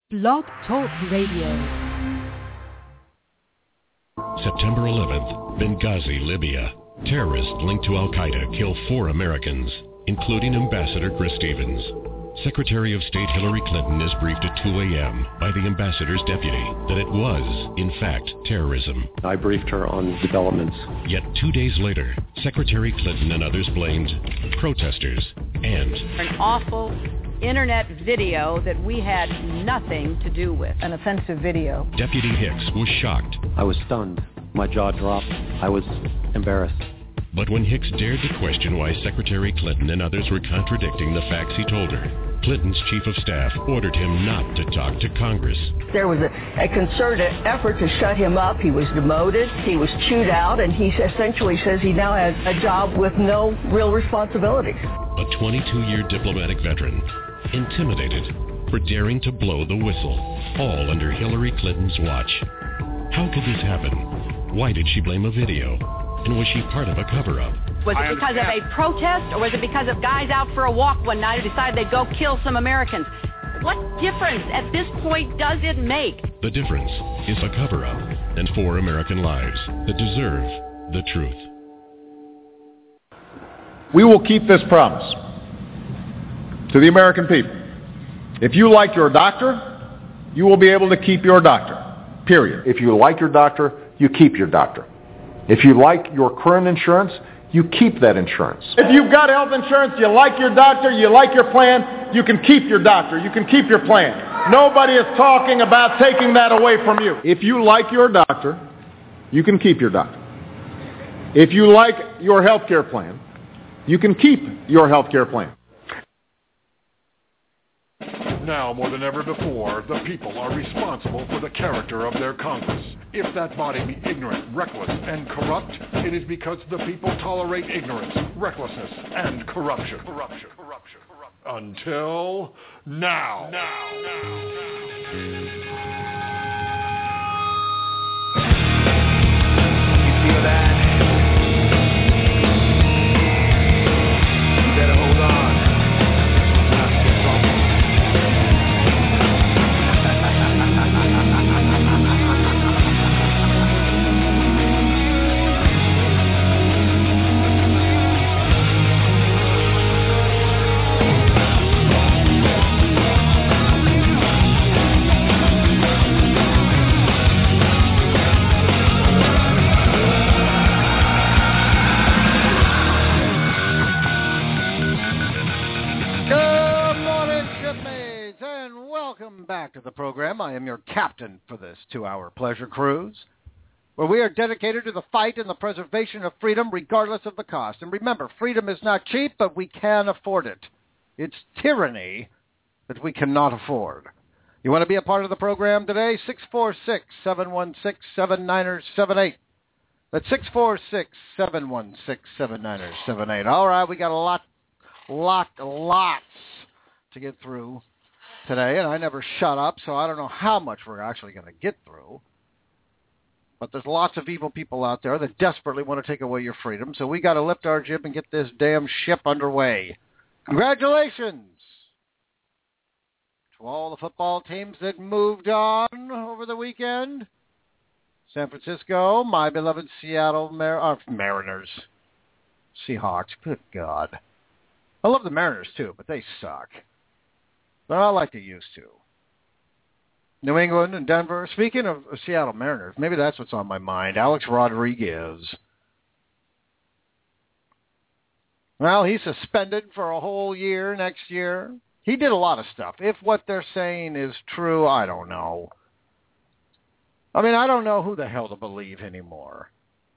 Blog Talk Radio. September 11th, Benghazi, Libya. Terrorists linked to Al-Qaeda kill 4 Americans, including Ambassador Chris Stevens. Secretary of State Hillary Clinton is briefed at 2 a.m. by the ambassador's deputy that it was, in fact, terrorism. I briefed her on developments. Yet 2 days later, Secretary Clinton and others blamed protesters and an awful internet video that we had nothing to do with. An offensive video. Deputy Hicks was shocked. I was stunned. My jaw dropped. I was embarrassed. But when Hicks dared to question why Secretary Clinton and others were contradicting the facts he told her, Clinton's chief of staff ordered him not to talk to Congress. There was a concerted effort to shut him up. He was demoted. He was chewed out, and he essentially says he now has a job with no real responsibilities. A 22-year diplomatic veteran, intimidated for daring to blow the whistle, all under Hillary Clinton's watch. How could this happen? Why did she blame a video? And was she part of a cover-up? Was it because of a protest, or was it because of guys out for a walk one night who decided they'd go kill some Americans? What difference at this point does it make? The difference is a cover-up and 4 American lives that deserve the truth. We will keep this promise to the American people. If you like your doctor, you will be able to keep your doctor, period. If you like your doctor, you keep your doctor. If you like your current insurance, you keep that insurance. If you've got health insurance, you like your doctor, you like your plan, you can keep your doctor, you can keep your plan. Nobody is talking about taking that away from you. If you like your doctor, you can keep your doctor. If you like your health care plan, you can keep your health care plan. Now, more than ever before, the people are responsible for the character of their Congress. If that body be ignorant, reckless, and corrupt, it is because the people tolerate ignorance, recklessness, and corruption. Until now. You feel that? You better hold on. Back to the program. I am your captain for this 2-hour pleasure cruise, where we are dedicated to the fight and the preservation of freedom regardless of the cost. And remember, freedom is not cheap, but we can afford it. It's tyranny that we cannot afford. You want to be a part of the program today? 646-716-7978. That's 646-716-7978. All right, we got lots to get through today, and I never shut up, so I don't know how much we're actually going to get through. But there's lots of evil people out there that desperately want to take away your freedom, so we got to lift our jib and get this damn ship underway. Congratulations to all the football teams that moved on over the weekend. San Francisco, my beloved Seattle Mariners. Seahawks, good God. I love the Mariners, too, but they suck. But not like they used to. New England and Denver. Speaking of Seattle Mariners, maybe that's what's on my mind. Alex Rodriguez. Well, he's suspended for a whole year next year. He did a lot of stuff. If what they're saying is true, I don't know. I mean, I don't know who the hell to believe anymore.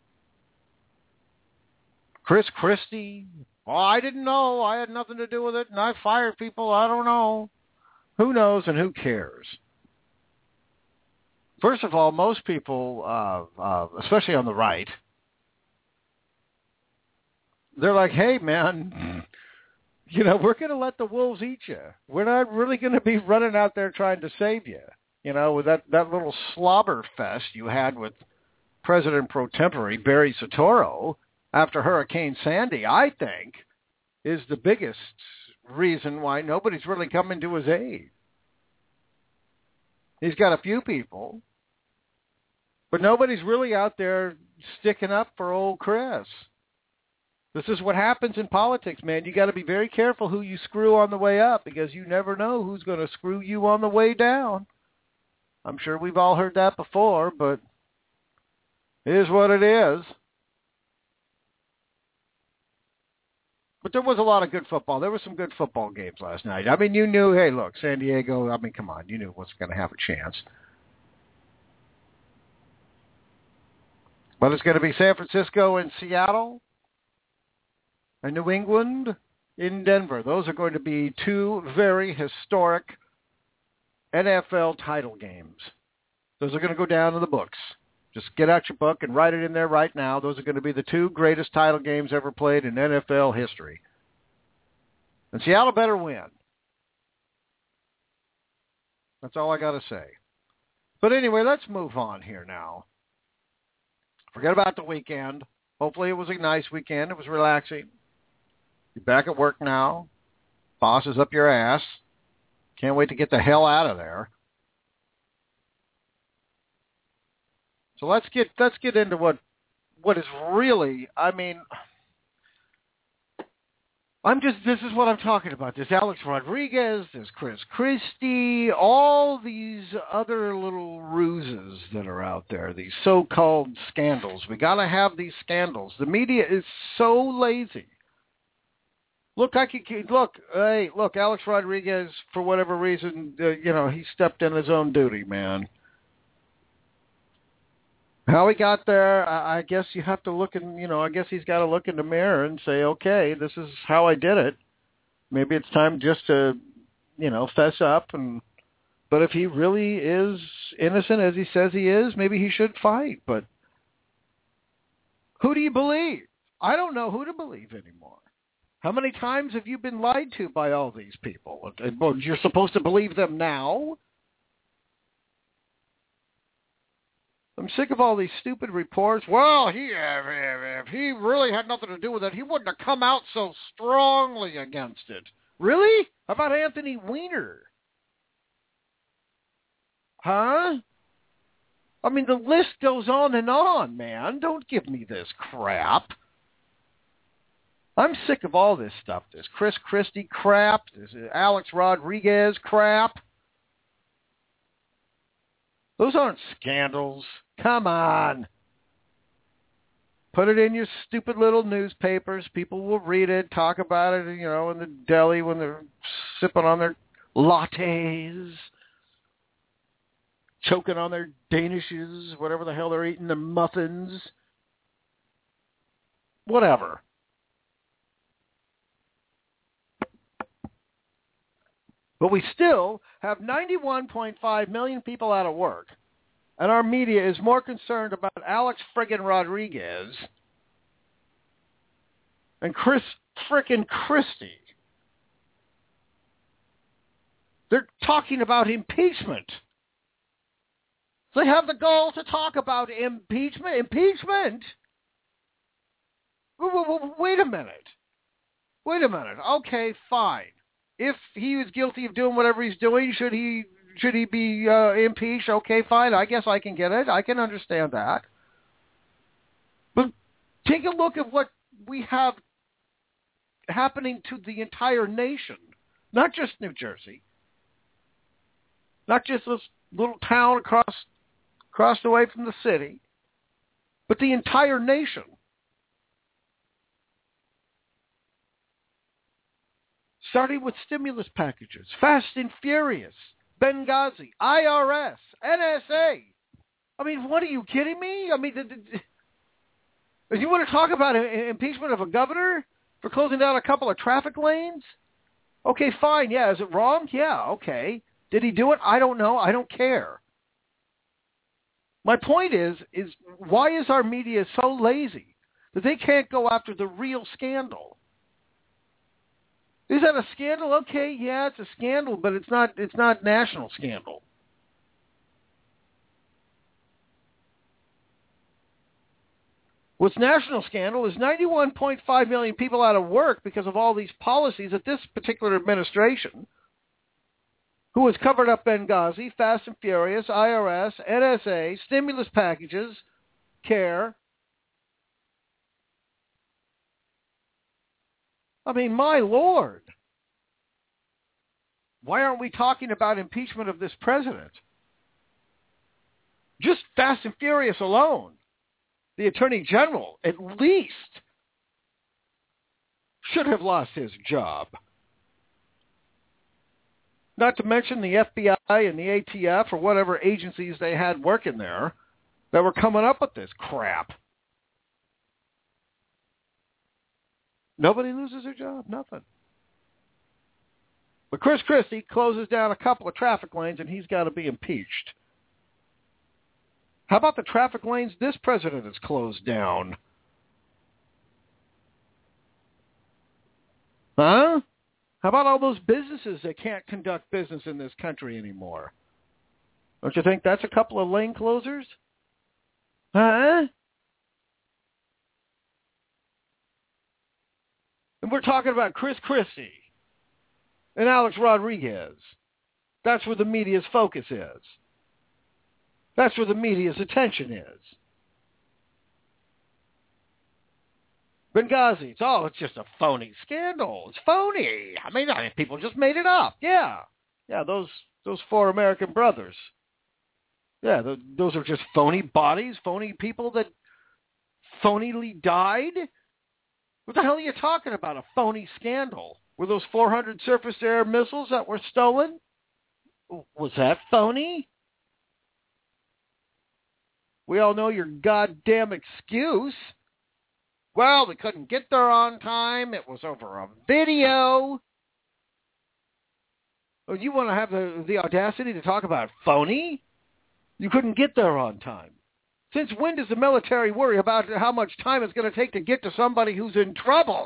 Chris Christie? Oh, I didn't know. I had nothing to do with it, and I fired people. I don't know. Who knows and who cares? First of all, most people, especially on the right, they're like, hey, man, we're going to let the wolves eat you. We're not really going to be running out there trying to save you. With that little slobber fest you had with President pro tempore Barry Soetoro after Hurricane Sandy, I think, is the biggest reason why nobody's really coming to his aid. He's got a few people. But nobody's really out there sticking up for old Chris. This is what happens in politics, man. You got to be very careful who you screw on the way up because you never know who's going to screw you on the way down. I'm sure we've all heard that before, but it is what it is. But there was a lot of good football. There were some good football games last night. I mean, you knew, hey, look, San Diego, I mean, come on, you knew what's going to have a chance. But it's going to be San Francisco and Seattle and New England in Denver. Those are going to be two very historic NFL title games. Those are going to go down in the books. Just get out your book and write it in there right now. Those are going to be the two greatest title games ever played in NFL history. And Seattle better win. That's all I got to say. But anyway, let's move on here now. Forget about the weekend. Hopefully it was a nice weekend. It was relaxing. You're back at work now. Boss is up your ass. Can't wait to get the hell out of there. So let's get into what is really, I mean, this is what I'm talking about. There's Alex Rodriguez, there's Chris Christie, all these other little ruses that are out there, these so-called scandals. We got to have these scandals. The media is so lazy. Look, Alex Rodriguez, for whatever reason, he stepped in his own duty, man. How he got there, I guess you have to look I guess he's got to look in the mirror and say, okay, this is how I did it. Maybe it's time just to, fess up. But if he really is innocent as he says he is, maybe he should fight. But who do you believe? I don't know who to believe anymore. How many times have you been lied to by all these people? You're supposed to believe them now? I'm sick of all these stupid reports. Well, if he really had nothing to do with it, he wouldn't have come out so strongly against it. Really? How about Anthony Weiner? Huh? I mean, the list goes on, man. Don't give me this crap. I'm sick of all this stuff. This Chris Christie crap. This Alex Rodriguez crap. Those aren't scandals. Come on. Put it in your stupid little newspapers. People will read it, talk about it, in the deli when they're sipping on their lattes, choking on their Danishes, whatever the hell they're eating, their muffins. Whatever. But we still have 91.5 million people out of work. And our media is more concerned about Alex friggin' Rodriguez and Chris frickin' Christie. They're talking about impeachment. They have the gall to talk about impeachment. Impeachment? Wait a minute. Okay, fine. If he was guilty of doing whatever he's doing, should he be impeached? Okay, fine. I guess I can get it. I can understand that. But take a look at what we have happening to the entire nation, not just New Jersey, not just this little town across the way from the city, but the entire nation. Starting with stimulus packages, Fast and Furious, Benghazi, IRS, NSA. I mean, what, are you kidding me? I mean, you want to talk about impeachment of a governor for closing down a couple of traffic lanes? Okay, fine. Yeah, is it wrong? Yeah, okay. Did he do it? I don't know. I don't care. My point is why is our media so lazy that they can't go after the real scandal? Is that a scandal? Okay, yeah, it's a scandal, but it's not national scandal. What's national scandal is 91.5 million people out of work because of all these policies that this particular administration who has covered up Benghazi, Fast and Furious, IRS, NSA, stimulus packages, CARE. I mean, my Lord. Why aren't we talking about impeachment of this president? Just Fast and Furious alone. The Attorney General, at least, should have lost his job. Not to mention the FBI and the ATF or whatever agencies they had working there that were coming up with this crap. Nobody loses their job, nothing. But Chris Christie closes down a couple of traffic lanes and he's got to be impeached. How about the traffic lanes this president has closed down? Huh? How about all those businesses that can't conduct business in this country anymore? Don't you think that's a couple of lane closers? Huh? And we're talking about Chris Christie and Alex Rodriguez. That's where the media's focus is. That's where the media's attention is. Benghazi, it's just a phony scandal. It's phony. I mean, people just made it up. Yeah, those four American brothers. Yeah, those are just phony bodies, phony people that phonily died. What the hell are you talking about, a phony scandal? Were those 400 surface-to-air missiles that were stolen? Was that phony? We all know your goddamn excuse. Well, they couldn't get there on time. It was over a video. Oh, you want to have the audacity to talk about phony? You couldn't get there on time. Since when does the military worry about how much time it's going to take to get to somebody who's in trouble?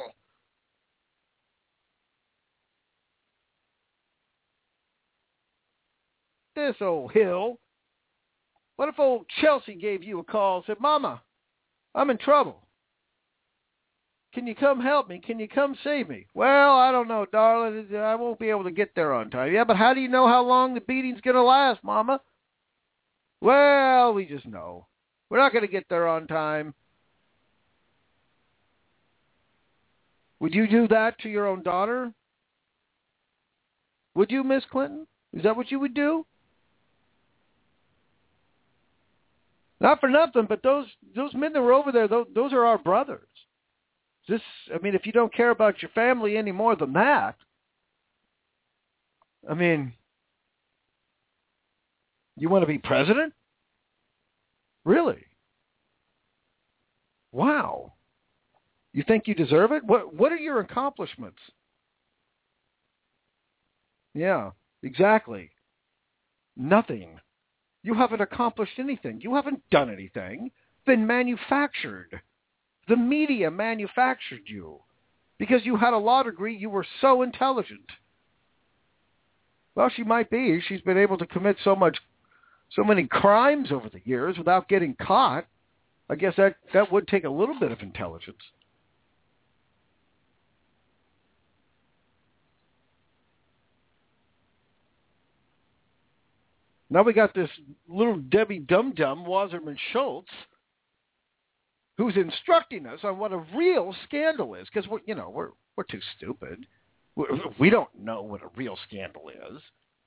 This old hill. What if old Chelsea gave you a call and said, Mama, I'm in trouble. Can you come help me? Can you come save me? Well, I don't know, darling. I won't be able to get there on time. Yeah, but how do you know how long the beating's going to last, Mama? Well, we just know. We're not going to get there on time. Would you do that to your own daughter? Would you, Miss Clinton? Is that what you would do? Not for nothing, but those men that were over there, those are our brothers. If you don't care about your family any more than that, you want to be president? Really? Wow. You think you deserve it? What are your accomplishments? Yeah, exactly. Nothing. You haven't accomplished anything. You haven't done anything. Been manufactured. The media manufactured you. Because you had a law degree, you were so intelligent. Well, she might be. She's been able to commit so many crimes over the years without getting caught. I guess that would take a little bit of intelligence. Now we got this little Debbie Dum-Dum, Wasserman Schultz, who's instructing us on what a real scandal is, because we're too stupid. We don't know what a real scandal is.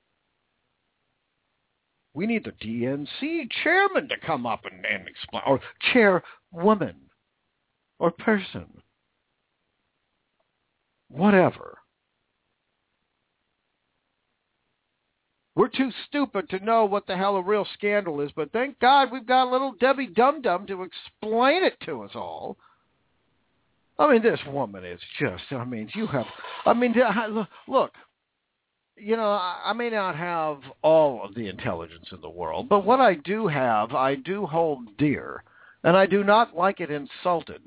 We need the DNC chairman to come up and explain, or chairwoman, or person, whatever. We're too stupid to know what the hell a real scandal is, but thank God we've got a little Debbie Dum-Dum to explain it to us all. This woman is just, look, I may not have all of the intelligence in the world, but what I do have, I do hold dear, and I do not like it insulted.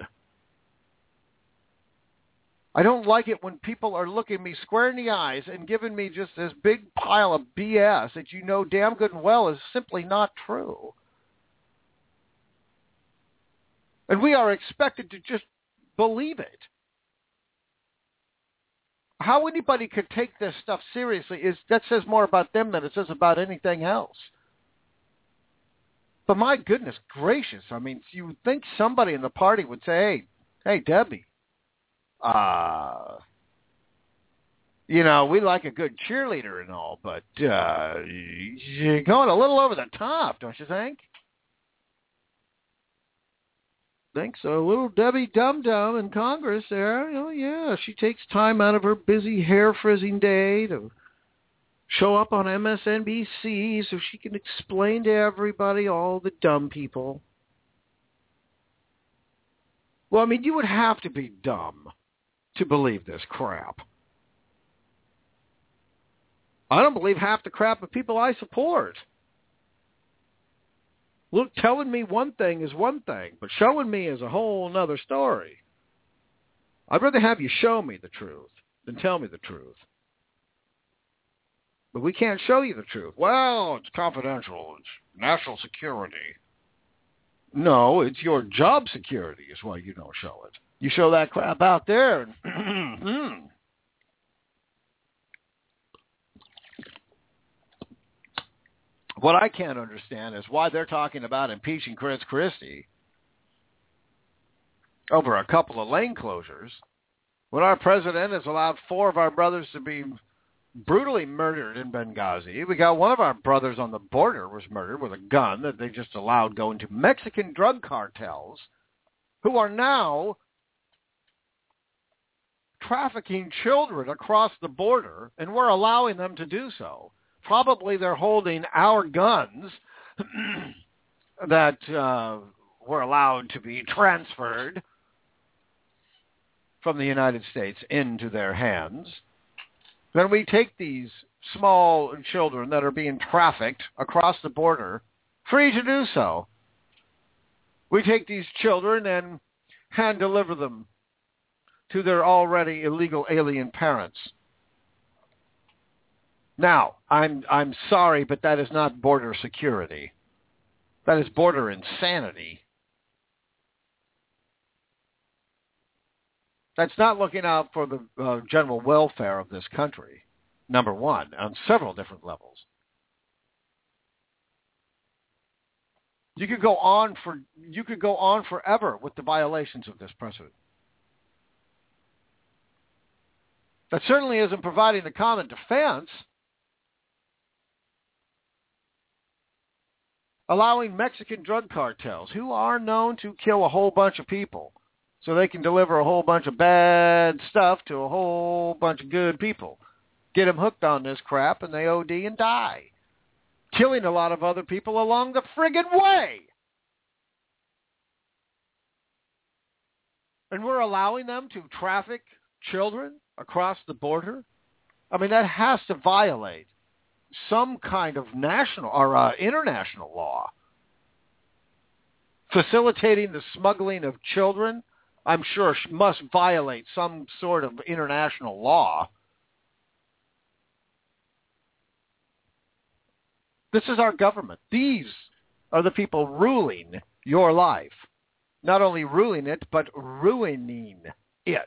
I don't like it when people are looking me square in the eyes and giving me just this big pile of BS that you know damn good and well is simply not true. And we are expected to just believe it. how anybody could take this stuff seriously that says more about them than it says about anything else. But my goodness gracious, I mean, you would think somebody in the party would say, hey, Debbie, we like a good cheerleader and all, but you're going a little over the top, don't you think? Think so. Little Debbie Dum-Dum in Congress there. Yeah, she takes time out of her busy hair-frizzing day to show up on MSNBC so she can explain to everybody, all the dumb people. Well, I mean, you would have to be dumb to believe this crap. I don't believe half the crap of people I support. Look, telling me one thing is one thing, but showing me is a whole nother story. I'd rather have you show me the truth than tell me the truth. But we can't show you the truth. Well, it's confidential. It's national security. No, it's your job security is why you don't show it. You show that crap out there. And what I can't understand is why they're talking about impeaching Chris Christie over a couple of lane closures when our president has allowed 4 of our brothers to be brutally murdered in Benghazi. We got one of our brothers on the border was murdered with a gun that they just allowed go into Mexican drug cartels who are now trafficking children across the border, and we're allowing them to do so. Probably they're holding our guns that were allowed to be transferred from the United States into their hands. Then we take these small children that are being trafficked across the border, free to do so. We take these children and hand deliver them to their already illegal alien parents. Now, I'm sorry, but that is not border security. That is border insanity. That's not looking out for the general welfare of this country, number one, on several different levels. You could go on forever with the violations of this precedent. That certainly isn't providing the common defense. Allowing Mexican drug cartels, who are known to kill a whole bunch of people, so they can deliver a whole bunch of bad stuff to a whole bunch of good people, get them hooked on this crap, and they OD and die, killing a lot of other people along the friggin' way. And we're allowing them to traffic children across the border? I mean, that has to violate some kind of national or international law. Facilitating the smuggling of children, I'm sure, must violate some sort of international law. This is our government. These are the people ruling your life. Not only ruling it, but ruining it.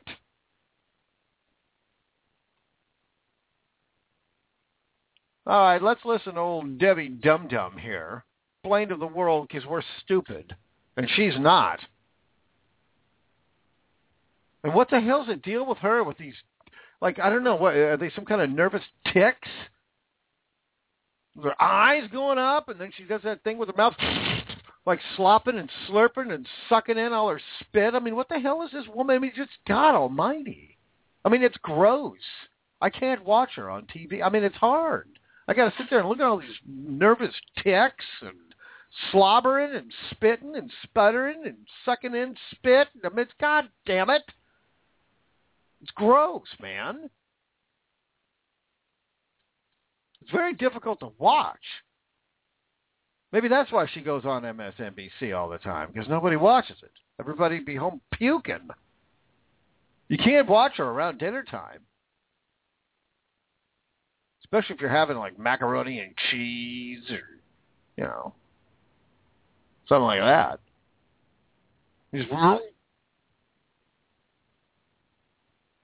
All right, let's listen to old Debbie Dum-Dum here. Explain to the world because we're stupid. And she's not. And what the hell's the deal with her with these, like, I don't know, what are they, some kind of nervous tics? Their eyes going up, and then she does that thing with her mouth, like slopping and slurping and sucking in all her spit. I mean, what the hell is this woman? I mean, just God almighty. I mean, it's gross. I can't watch her on TV. I mean, it's hard. I got to sit there and look at all these nervous tics and slobbering and spitting and sputtering and sucking in spit. I mean, it's, God damn it. It's gross, man. It's very difficult to watch. Maybe that's why she goes on MSNBC all the time, because nobody watches it. Everybody'd be home puking. You can't watch her around dinner time. Especially if you're having like macaroni and cheese or, you know, something like that. You just,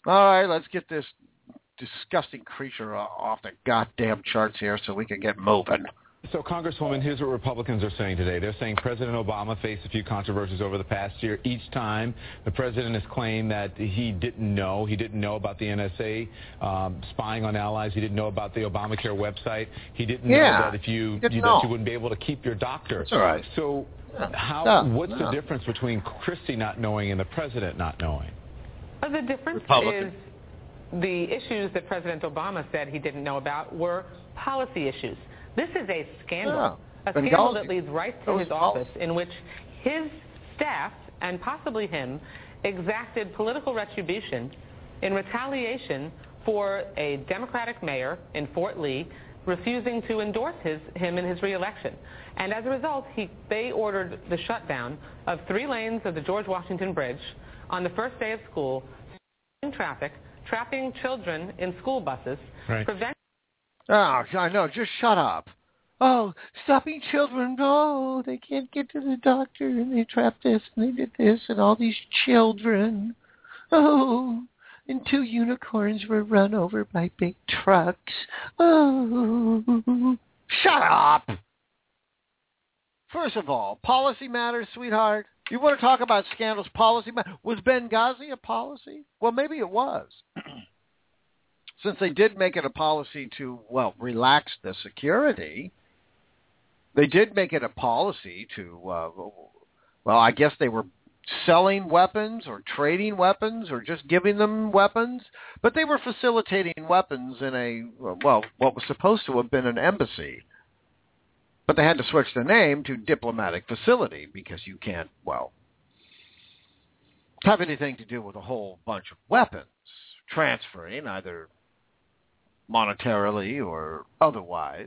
All right, let's get this disgusting creature off the goddamn charts here so we can get moving. So, Congresswoman, here's what Republicans are saying today. They're saying President Obama faced a few controversies over the past year. Each time, the president has claimed that he didn't know about the NSA spying on allies. He didn't know about the Obamacare website. He didn't know that you wouldn't be able to keep your doctor. That's all right. So, what's the difference between Christie not knowing and the president not knowing? Well, the difference is the issues that President Obama said he didn't know about were policy issues. This is a scandal, a scandal that leads right to his office, in which his staff, and possibly him, exacted political retribution in retaliation for a Democratic mayor in Fort Lee refusing to endorse him in his reelection. And as a result, they ordered the shutdown of 3 lanes of the George Washington Bridge on the first day of school, stopping traffic, trapping children in school buses, preventing... Oh, I know. Just shut up. Oh, stopping children. Oh, they can't get to the doctor, and they trapped this, and they did this, and all these children. Oh, and 2 unicorns were run over by big trucks. Oh, shut up. First of all, policy matters, sweetheart. You want to talk about scandals, policy matters. Was Benghazi a policy? Well, maybe it was. Since they did make it a policy to, relax the security, they did make it a policy to, I guess they were selling weapons or trading weapons or just giving them weapons, but they were facilitating weapons in what was supposed to have been an embassy. But they had to switch the name to diplomatic facility because you can't, have anything to do with a whole bunch of weapons transferring either monetarily or otherwise.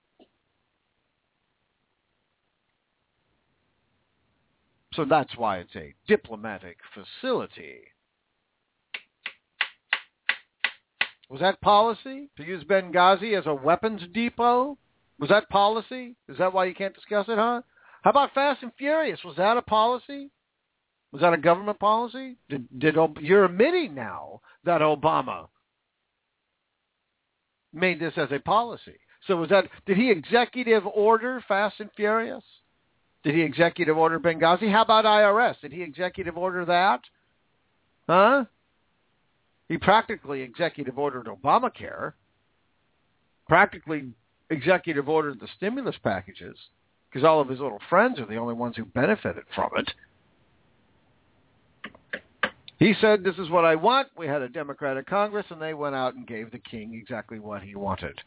So that's why it's a diplomatic facility. Was that policy to use Benghazi as a weapons depot? Was that policy? Is that why you can't discuss it, huh? How about Fast and Furious? Was that a policy? Was that a government policy? You're admitting now that Obama made this as a policy. So did he executive order Fast and Furious? Did he executive order Benghazi? How about IRS? Did he executive order that? Huh? He practically executive ordered Obamacare. Practically executive ordered the stimulus packages because all of his little friends are the only ones who benefited from it. He said, this is what I want. We had a Democratic Congress, and they went out and gave the king exactly what he wanted.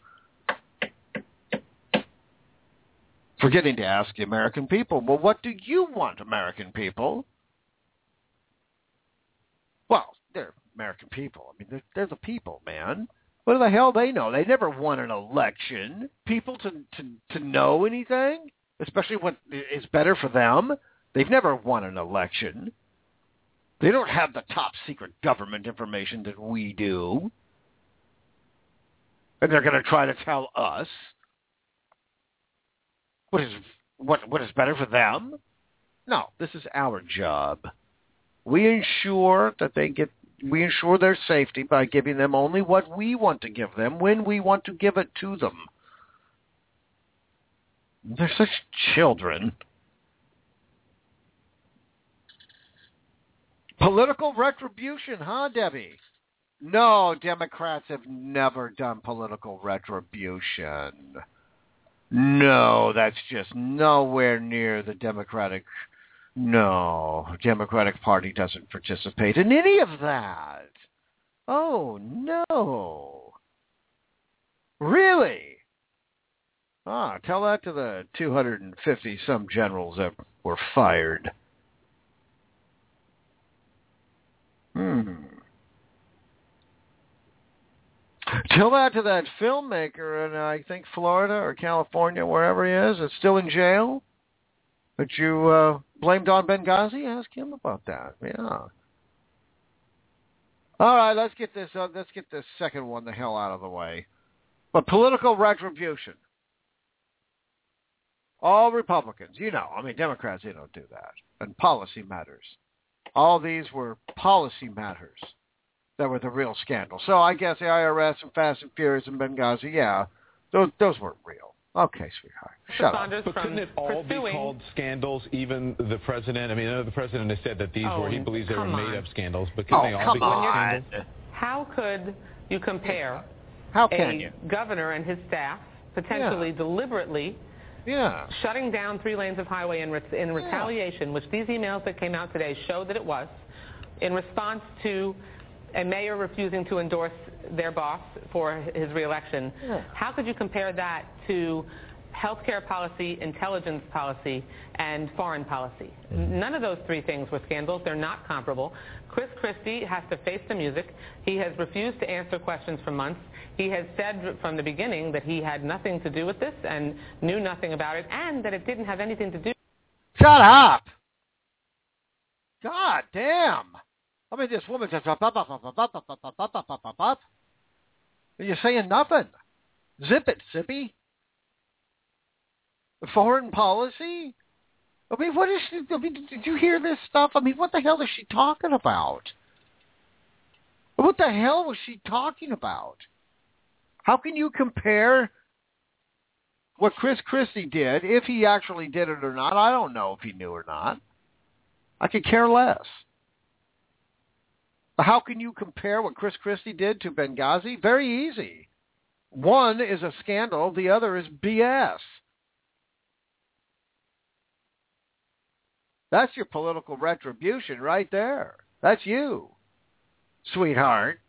Forgetting to ask the American people, well, what do you want, American people? Well, they're American people. I mean, they're the people, man. What the hell they know? They never won an election. People to know anything, especially what is better for them. They've never won an election. They don't have the top secret government information that we do. And they're going to try to tell us what is better for them. No, this is our job. We ensure their safety by giving them only what we want to give them when we want to give it to them. They're such children. Political retribution, huh, Debbie? No, Democrats have never done political retribution. No, that's just nowhere near the Democratic Party doesn't participate in any of that. Oh, no. Really? Tell that to the 250-some generals that were fired. Tell that to that filmmaker in, I think, Florida or California, wherever he is, that's still in jail, that you blamed on Benghazi. Ask him about that. Yeah. All right, let's get this second one the hell out of the way. But political retribution. All Republicans, Democrats, they don't do that. And policy matters. All these were policy matters. that were the real scandals. So I guess the IRS and Fast and Furious and Benghazi, yeah, those weren't real. Okay, sweetheart. Shut up. But couldn't it all be called scandals, even the president? I mean, I know the president has said that these were, he believes they were made-up scandals, but couldn't they all be called scandals? How could you compare a governor and his staff potentially deliberately shutting down 3 lanes of highway in retaliation, which these emails that came out today show that it was, in response to a mayor refusing to endorse their boss for his reelection? How could you compare that to healthcare policy, intelligence policy, and foreign policy? None of those 3 things were scandals. They're not comparable. Chris Christie has to face the music. He has refused to answer questions for months. He has said from the beginning that he had nothing to do with this and knew nothing about it, and that it didn't have anything to do. Shut up! God damn! I mean, this woman just and you're saying nothing. Zip it, Zippy. Foreign policy? I mean, what is she? I mean, did you hear this stuff? I mean, what the hell is she talking about? What the hell was she talking about? How can you compare what Chris Christie did, if he actually did it or not? I don't know if he knew or not. I could care less. But how can you compare what Chris Christie did to Benghazi? Very easy. One is a scandal. The other is BS. That's your political retribution right there. That's you, sweetheart.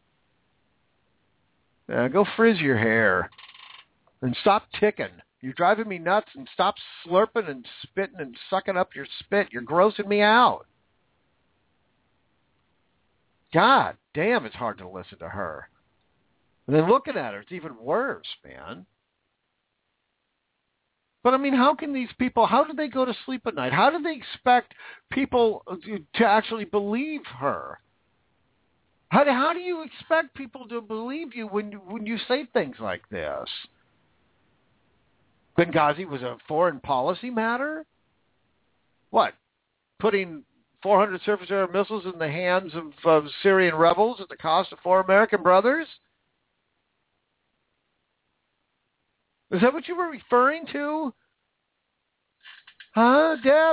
Go frizz your hair and stop ticking. You're driving me nuts, and stop slurping and spitting and sucking up your spit. You're grossing me out. God damn, it's hard to listen to her. And then looking at her, it's even worse, man. But, I mean, how can these people, how do they go to sleep at night? How do they expect people to actually believe her? How do you expect people to believe you when you say things like this? Benghazi was a foreign policy matter? What? Putting 400 surface-air missiles in the hands of Syrian rebels at the cost of 4 American brothers? Is that what you were referring to? Huh, Deb?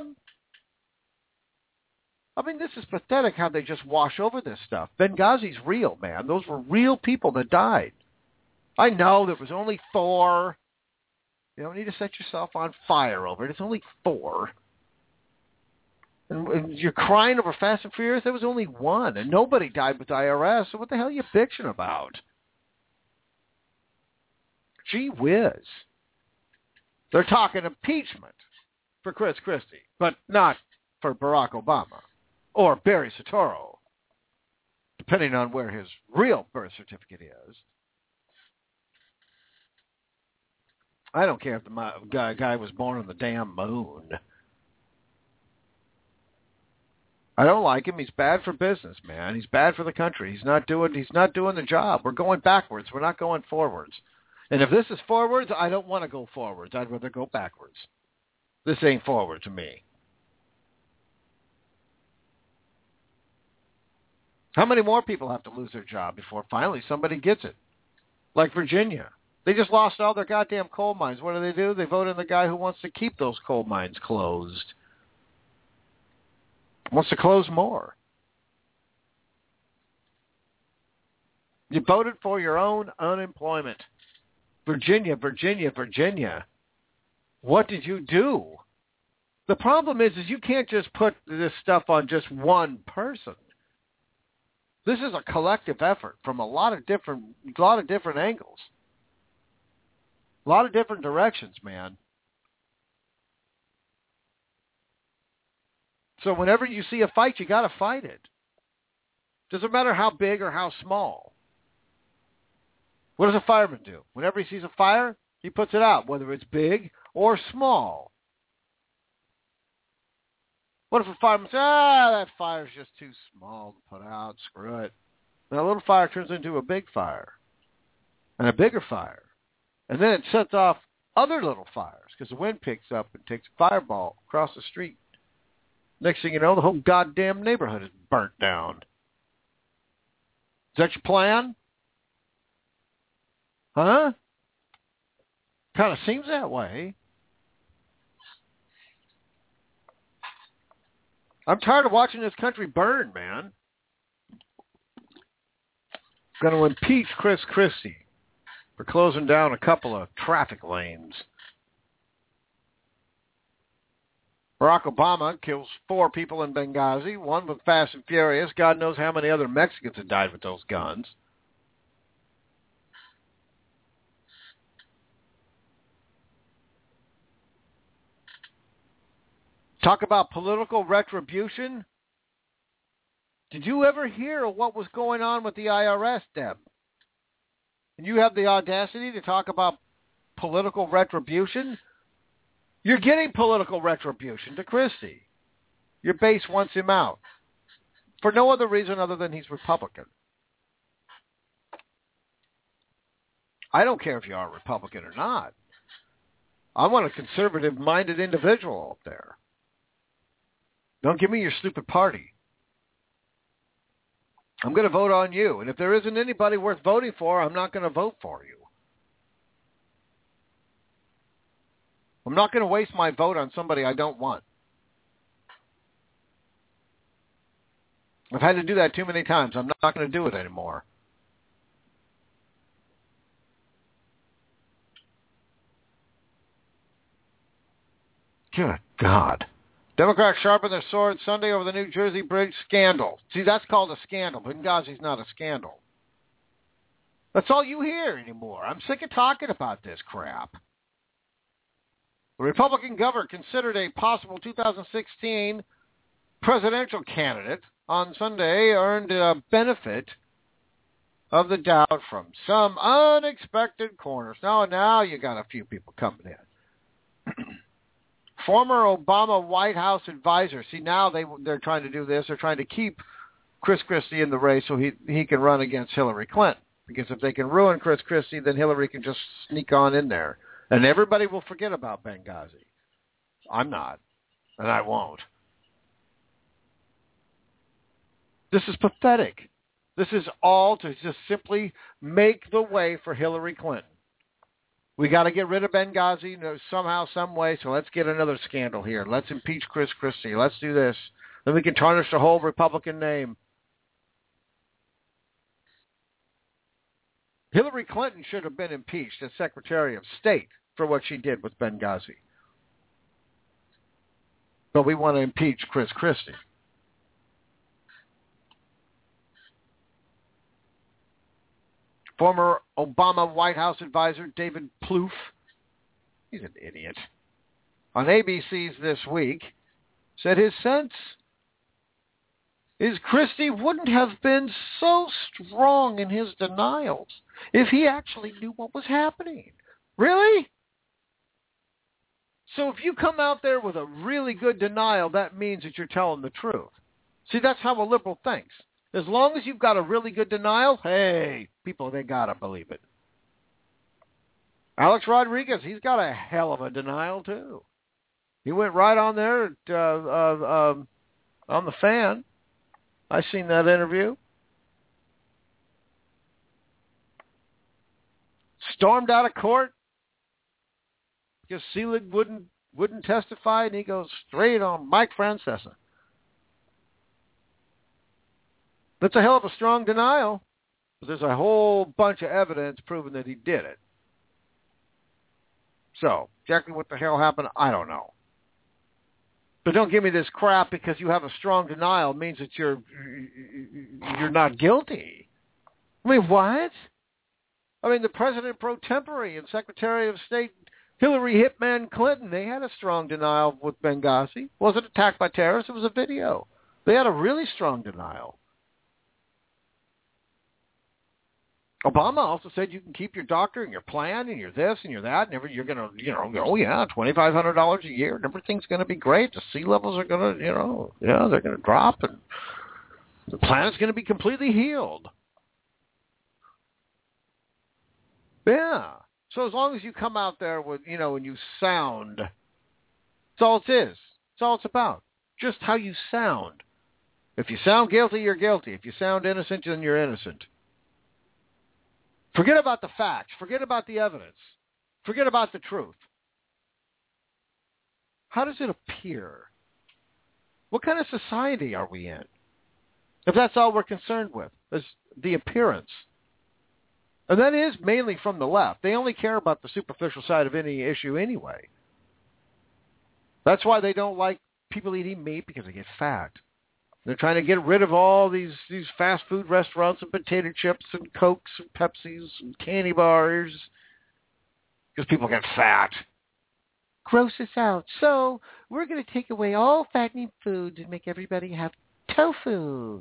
I mean, this is pathetic how they just wash over this stuff. Benghazi's real, man. Those were real people that died. I know there was only 4. You don't need to set yourself on fire over it. It's only 4. And you're crying over Fast and Furious? There was only 1, and nobody died with the IRS, so what the hell are you bitching about? Gee whiz. They're talking impeachment for Chris Christie, but not for Barack Obama or Barry Soetoro, depending on where his real birth certificate is. I don't care if the guy was born on the damn moon. I don't like him. He's bad for business, man. He's bad for the country. He's not doing the job. We're going backwards. We're not going forwards. And if this is forwards, I don't want to go forwards. I'd rather go backwards. This ain't forward to me. How many more people have to lose their job before finally somebody gets it? Like Virginia. They just lost all their goddamn coal mines. What do? They vote in the guy who wants to keep those coal mines closed. Wants to close more. You voted for your own unemployment. Virginia, Virginia, Virginia. What did you do? The problem is you can't just put this stuff on just one person. This is a collective effort from a lot of different angles. A lot of different directions, man. So whenever you see a fight, you got to fight it. Doesn't matter how big or how small. What does a fireman do? Whenever he sees a fire, he puts it out, whether it's big or small. What if a fireman says, that fire's just too small to put out, screw it. And a little fire turns into a big fire and a bigger fire. And then it sets off other little fires because the wind picks up and takes a fireball across the street. Next thing you know, the whole goddamn neighborhood is burnt down. that your plan? Huh? Kind of seems that way. I'm tired of watching this country burn, man. Going to impeach Chris Christie for closing down a couple of traffic lanes. Barack Obama kills 4 people in Benghazi, one with Fast and Furious. God knows how many other Mexicans have died with those guns. Talk about political retribution. Did you ever hear of what was going on with the IRS, Deb? And you have the audacity to talk about political retribution? You're getting political retribution to Christie. Your base wants him out for no other reason other than he's Republican. I don't care if you are a Republican or not. I want a conservative-minded individual up there. Don't give me your stupid party. I'm going to vote on you. And if there isn't anybody worth voting for, I'm not going to vote for you. I'm not going to waste my vote on somebody I don't want. I've had to do that too many times. I'm not going to do it anymore. Good God. Democrats sharpen their swords Sunday over the New Jersey bridge scandal. See, that's called a scandal. Benghazi's not a scandal. That's all you hear anymore. I'm sick of talking about this crap. The Republican governor considered a possible 2016 presidential candidate on Sunday earned a benefit of the doubt from some unexpected corners. Now you got a few people coming in. Former Obama White House advisor. See, now they're trying to do this. They're trying to keep Chris Christie in the race so he can run against Hillary Clinton. Because if they can ruin Chris Christie, then Hillary can just sneak on in there. And everybody will forget about Benghazi. I'm not. And I won't. This is pathetic. This is all to just simply make the way for Hillary Clinton. We got to get rid of Benghazi somehow, some way, so let's get another scandal here. Let's impeach Chris Christie. Let's do this. Then we can tarnish the whole Republican name. Hillary Clinton should have been impeached as Secretary of State for what she did with Benghazi. But we want to impeach Chris Christie. Former Obama White House advisor David Plouffe, he's an idiot, on ABC's This Week, said his sense is Christie wouldn't have been so strong in his denials if he actually knew what was happening. Really? So if you come out there with a really good denial, that means that you're telling the truth. See, that's how a liberal thinks. As long as you've got a really good denial, hey, people, they got to believe it. Alex Rodriguez, he's got a hell of a denial, too. He went right on there on the fan. I seen that interview. Stormed out of court because Selig wouldn't testify, and he goes straight on Mike Francesa. That's a hell of a strong denial, but there's a whole bunch of evidence proving that he did it. So, exactly what the hell happened, I don't know. But don't give me this crap because you have a strong denial means that you're not guilty. I mean, what? I mean, the President pro tempore and Secretary of State Hillary Hitman Clinton, they had a strong denial with Benghazi. It wasn't attacked by terrorists, it was a video. They had a really strong denial. Obama also said you can keep your doctor and your plan and your this and your that, and you're going to, oh yeah, $2,500 a year, and everything's going to be great. The sea levels are going to, they're going to drop, and the planet's going to be completely healed. Yeah. So as long as you come out there with, and you sound, that's all it is. That's all it's about. Just how you sound. If you sound guilty, you're guilty. If you sound innocent, then you're innocent. Forget about the facts. Forget about the evidence. Forget about the truth. How does it appear? What kind of society are we in? If that's all we're concerned with, is the appearance. And that is mainly from the left. They only care about the superficial side of any issue anyway. That's why they don't like people eating meat, because they get fat. They're trying to get rid of all these fast food restaurants and potato chips and Cokes and Pepsis and candy bars because people get fat. Gross us out. So we're going to take away all fattening foods and make everybody have tofu.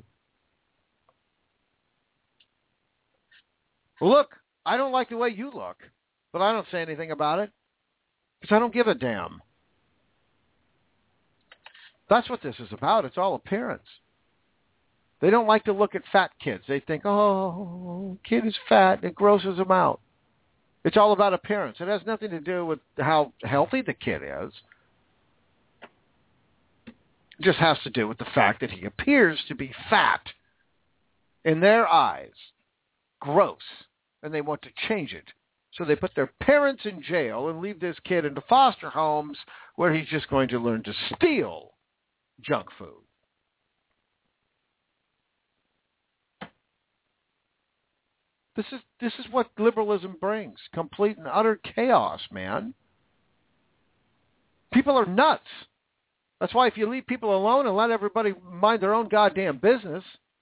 Well, look, I don't like the way you look, but I don't say anything about it because I don't give a damn. That's what this is about. It's all appearance. They don't like to look at fat kids. They think, oh, kid is fat. It grosses them out. It's all about appearance. It has nothing to do with how healthy the kid is. It just has to do with the fact that he appears to be fat in their eyes. Gross. And they want to change it. So they put their parents in jail and leave this kid into foster homes where he's just going to learn to steal junk food. This is what liberalism brings. Complete and utter chaos, man. People are nuts. That's why if you leave people alone and let everybody mind their own goddamn business,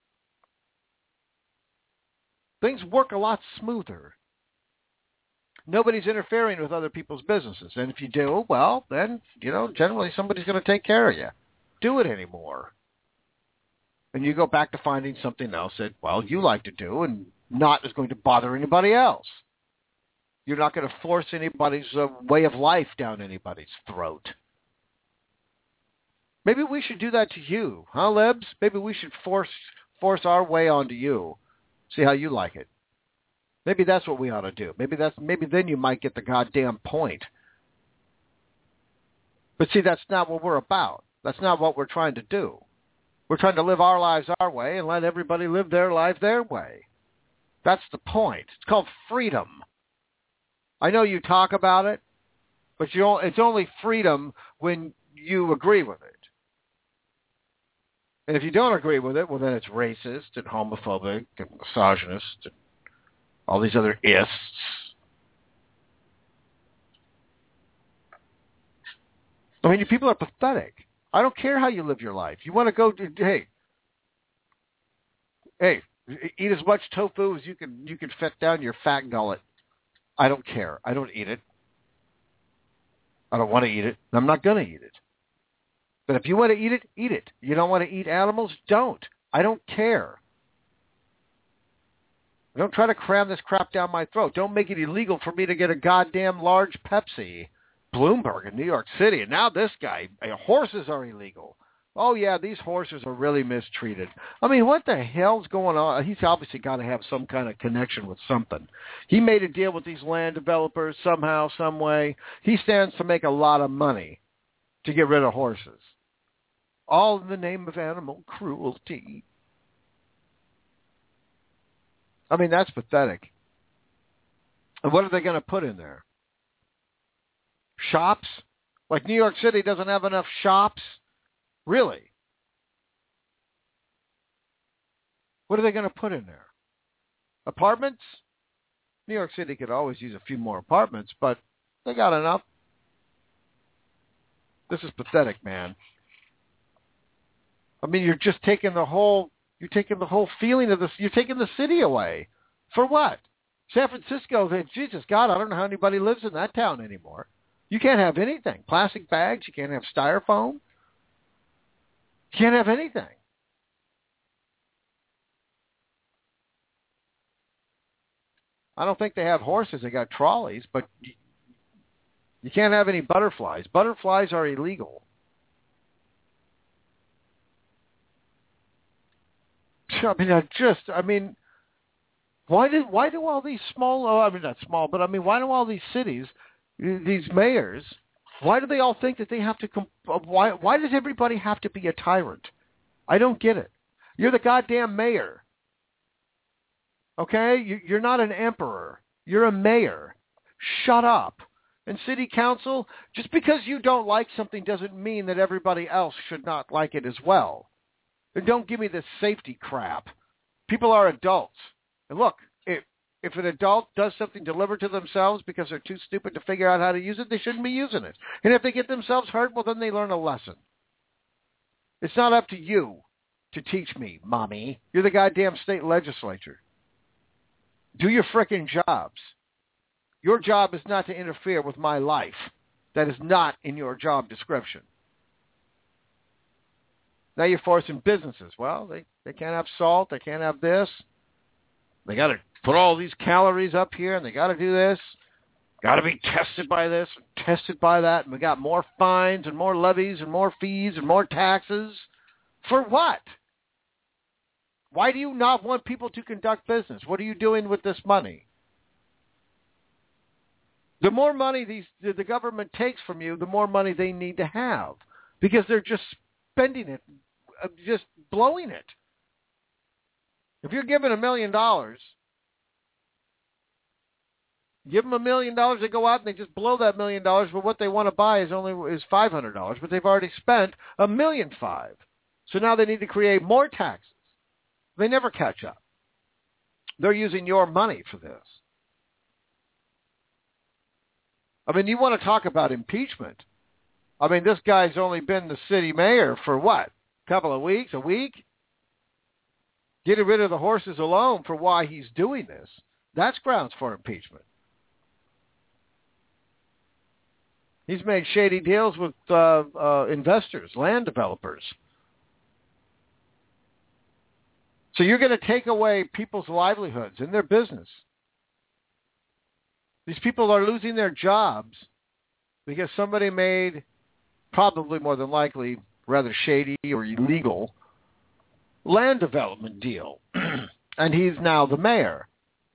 things work a lot smoother. Nobody's interfering with other people's businesses. And if you do, well, then, generally somebody's going to take care of you. Do it anymore. And you go back to finding something else that, well, you like to do and not is going to bother anybody else. You're not going to force anybody's way of life down anybody's throat. Maybe we should do that to you, huh, Libs? Maybe we should force our way onto you. See how you like it. Maybe that's what we ought to do. Maybe then you might get the goddamn point. But see, that's not what we're about. That's not what we're trying to do. We're trying to live our lives our way and let everybody live their life their way. That's the point. It's called freedom. I know you talk about it, but it's only freedom when you agree with it. And if you don't agree with it, well, then it's racist and homophobic and misogynist and all these other ists. I mean, you people are pathetic. I don't care how you live your life. You want to go, hey, eat as much tofu as you can fit down your fat gullet. I don't care. I don't eat it. I don't want to eat it. I'm not going to eat it. But if you want to eat it, eat it. You don't want to eat animals? Don't. I don't care. Don't try to cram this crap down my throat. Don't make it illegal for me to get a goddamn large Pepsi. Bloomberg in New York City. And now this guy, horses are illegal. Oh, yeah, these horses are really mistreated. I mean, what the hell's going on? He's obviously got to have some kind of connection with something. He made a deal with these land developers somehow, some way. He stands to make a lot of money to get rid of horses. All in the name of animal cruelty. I mean, that's pathetic. And what are they going to put in there? Shops? Like New York City doesn't have enough shops? Really? What are they going to put in there? Apartments? New York City could always use a few more apartments, but they got enough. This is pathetic, man. I mean, you're just taking the whole feeling of this. You're taking the city away. For what? San Francisco, Jesus God, I don't know how anybody lives in that town anymore. You can't have anything. Plastic bags, you can't have styrofoam. You can't have anything. I don't think they have horses. They got trolleys, but you can't have any butterflies. Butterflies are illegal. Why do all these not small, but why do all these cities, these mayors, why do they all think that they have to, why does everybody have to be a tyrant? I don't get it. You're the goddamn mayor. Okay? You're not an emperor. You're a mayor. Shut up. And city council, just because you don't like something doesn't mean that everybody else should not like it as well. And don't give me this safety crap. People are adults. And look, if an adult does something deliberate to themselves because they're too stupid to figure out how to use it, they shouldn't be using it. And if they get themselves hurt, well, then they learn a lesson. It's not up to you to teach me, mommy. You're the goddamn state legislature. Do your frickin' jobs. Your job is not to interfere with my life. That is not in your job description. Now you're forcing businesses. Well, they can't have salt. They can't have this. They got to put all these calories up here, and they got to do this. Got to be tested by this, and tested by that, and we got more fines and more levies and more fees and more taxes. For what? Why do you not want people to conduct business? What are you doing with this money? The more money the government takes from you, the more money they need to have, because they're just spending it, just blowing it. If you're given $1 million, give them $1 million, they go out and they just blow that $1 million, but what they want to buy is $500, but they've already spent $1.5 million. So now they need to create more taxes. They never catch up. They're using your money for this. I mean, you want to talk about impeachment. I mean, this guy's only been the city mayor for what? A couple of weeks? A week? Getting rid of the horses alone for why he's doing this. That's grounds for impeachment. He's made shady deals with investors, land developers. So you're going to take away people's livelihoods and their business. These people are losing their jobs because somebody made, probably more than likely, rather shady or illegal land development deal. And he's now the mayor.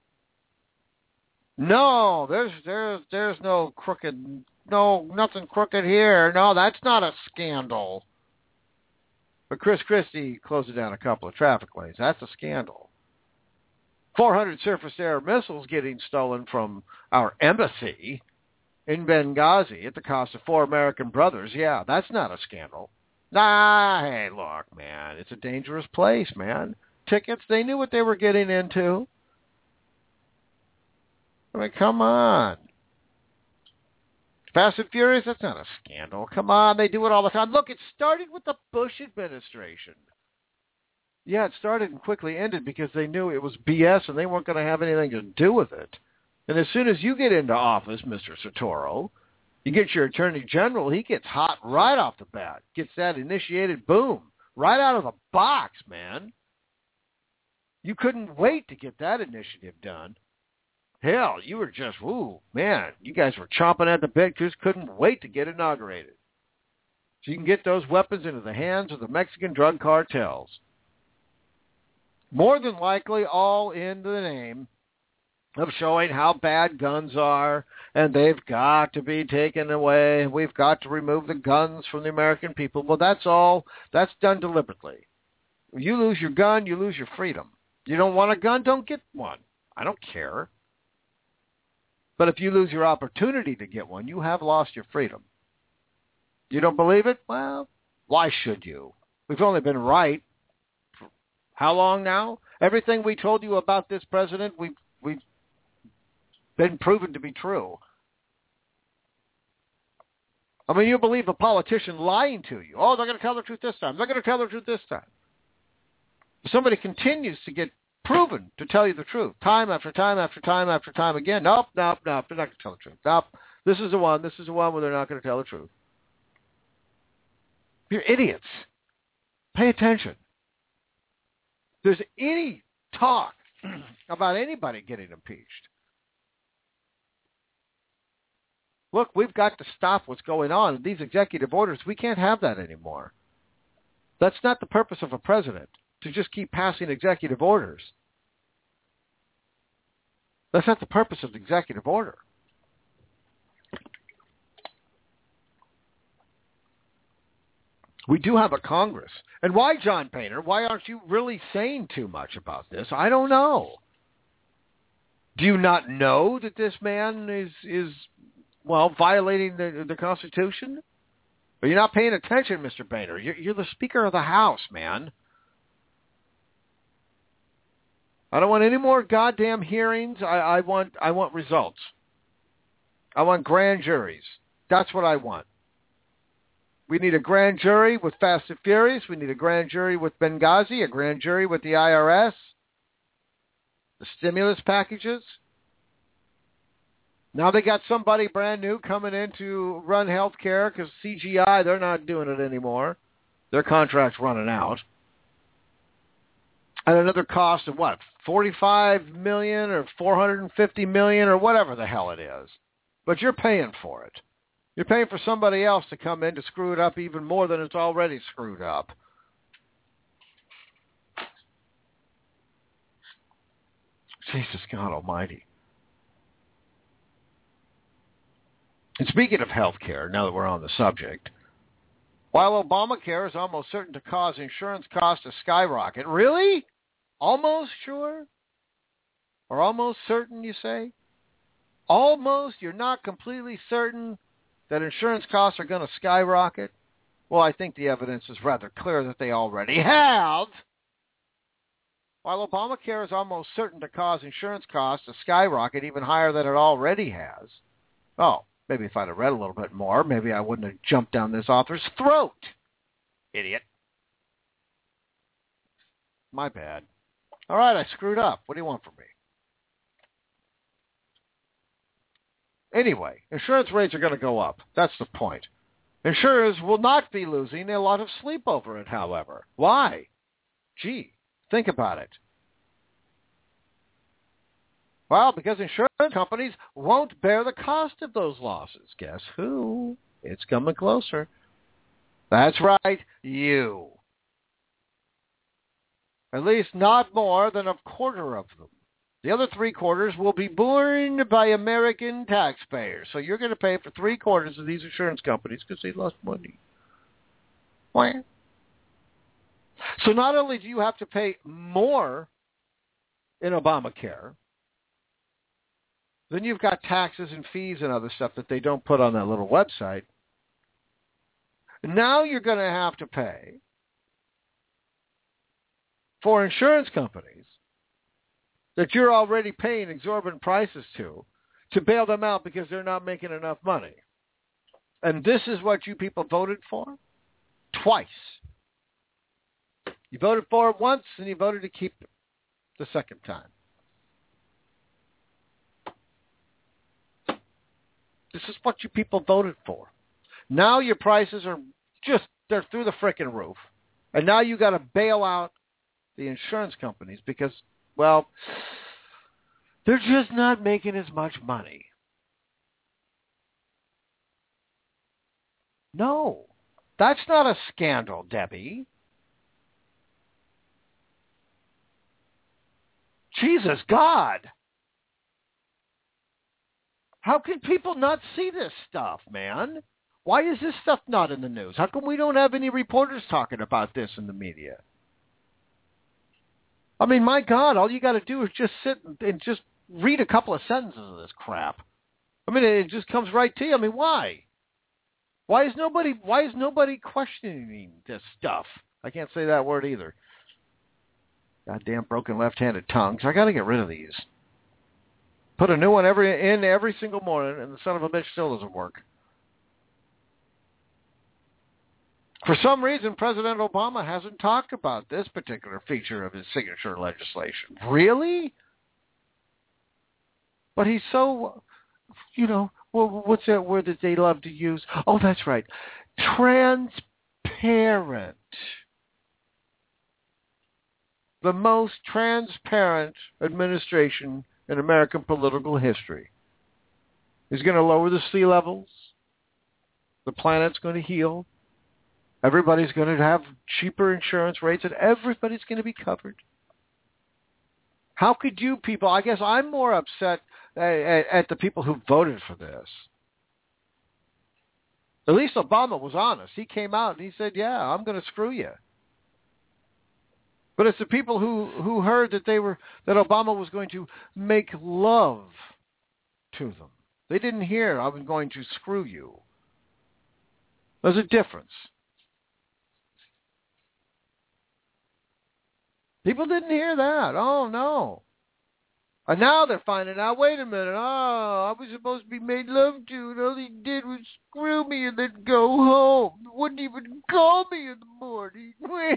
No, there's no crooked, nothing crooked here. No, that's not a scandal. But Chris Christie closed down a couple of traffic lanes. That's a scandal. 400 surface-to-air missiles getting stolen from our embassy in Benghazi at the cost of 4 American brothers. Yeah, that's not a scandal. Nah, hey, look, man, it's a dangerous place, man. Tickets, they knew what they were getting into. I mean, come on. Fast and Furious, that's not a scandal. Come on, they do it all the time. Look, it started with the Bush administration. Yeah, it started and quickly ended because they knew it was BS and they weren't going to have anything to do with it. And as soon as you get into office, Mr. Sotoro, you get your attorney general, he gets hot right off the bat. Gets that initiated, boom, right out of the box, man. You couldn't wait to get that initiative done. Hell, you were just, ooh, man, you guys were chomping at the bit, just couldn't wait to get inaugurated. So you can get those weapons into the hands of the Mexican drug cartels. More than likely all in the name of showing how bad guns are, and they've got to be taken away. We've got to remove the guns from the American people. Well, that's done deliberately. You lose your gun, you lose your freedom. You don't want a gun, don't get one. I don't care. But if you lose your opportunity to get one, you have lost your freedom. You don't believe it? Well, why should you? We've only been right for how long now? Everything we told you about this president, we've been proven to be true. I mean, you believe a politician lying to you. Oh, they're going to tell the truth this time. They're going to tell the truth this time. If somebody continues to get proven to tell you the truth, time after time after time after time again. Nope, they're not going to tell the truth. Nope, this is the one where they're not going to tell the truth. You're idiots. Pay attention. If there's any talk about anybody getting impeached, look, we've got to stop what's going on. These executive orders, we can't have that anymore. That's not the purpose of a president, to just keep passing executive orders. That's not the purpose of the executive order. We do have a Congress. And why, John Painter? Why aren't you really saying too much about this? I don't know. Do you not know that this man is violating the Constitution? Are you not paying attention, Mr. Boehner? You're the Speaker of the House, man. I don't want any more goddamn hearings. I want results. I want grand juries. That's what I want. We need a grand jury with Fast and Furious. We need a grand jury with Benghazi, a grand jury with the IRS, the stimulus packages. Now they got somebody brand new coming in to run healthcare because CGI, they're not doing it anymore. Their contract's running out. At another cost of what, $45 million or $450 million or whatever the hell it is. But you're paying for it. You're paying for somebody else to come in to screw it up even more than it's already screwed up. Jesus God Almighty. And speaking of health care, now that we're on the subject, while Obamacare is almost certain to cause insurance costs to skyrocket, really? Almost sure? Or almost certain, you say? Almost? You're not completely certain that insurance costs are going to skyrocket? Well, I think the evidence is rather clear that they already have. While Obamacare is almost certain to cause insurance costs to skyrocket even higher than it already has. Oh, maybe if I'd have read a little bit more, maybe I wouldn't have jumped down this author's throat. Idiot. My bad. All right, I screwed up. What do you want from me? Anyway, insurance rates are going to go up. That's the point. Insurers will not be losing a lot of sleep over it, however. Why? Gee, think about it. Well, because insurance companies won't bear the cost of those losses. Guess who? It's coming closer. That's right, you. At least not more than a quarter of them. The other 3/4 will be borne by American taxpayers. So you're going to pay for 3/4 of these insurance companies because they lost money. Why? So not only do you have to pay more in Obamacare, then you've got taxes and fees and other stuff that they don't put on that little website. Now you're going to have to pay for insurance companies that you're already paying exorbitant prices to bail them out because they're not making enough money. And this is what you people voted for? Twice. You voted for it once, and you voted to keep it the second time. This is what you people voted for. Now your prices are they're through the frickin' roof. And now you got to bail out the insurance companies because, well, they're just not making as much money. No, that's not a scandal, Debbie. Jesus God. How can people not see this stuff, man? Why is this stuff not in the news? How come we don't have any reporters talking about this in the media? I mean, my God, all you got to do is just sit and just read a couple of sentences of this crap. I mean, it just comes right to you. I mean, why? Why is nobody questioning this stuff? I can't say that word either. Goddamn broken left-handed tongues. I got to get rid of these. Put a new one every single morning, and the son of a bitch still doesn't work. For some reason, President Obama hasn't talked about this particular feature of his signature legislation. Really? But he's so, what's that word that they love to use? Oh, that's right. Transparent. The most transparent administration in American political history. He's going to lower the sea levels. The planet's going to heal. Everybody's going to have cheaper insurance rates, and everybody's going to be covered. How could you people, I guess I'm more upset at the people who voted for this. At least Obama was honest. He came out and he said, yeah, I'm going to screw you. But it's the people who heard that that Obama was going to make love to them. They didn't hear, I was going to screw you. There's a difference. People didn't hear that. Oh, no. And now they're finding out, wait a minute, I was supposed to be made love to, and all he did was screw me and then go home. Wouldn't even call me in the morning.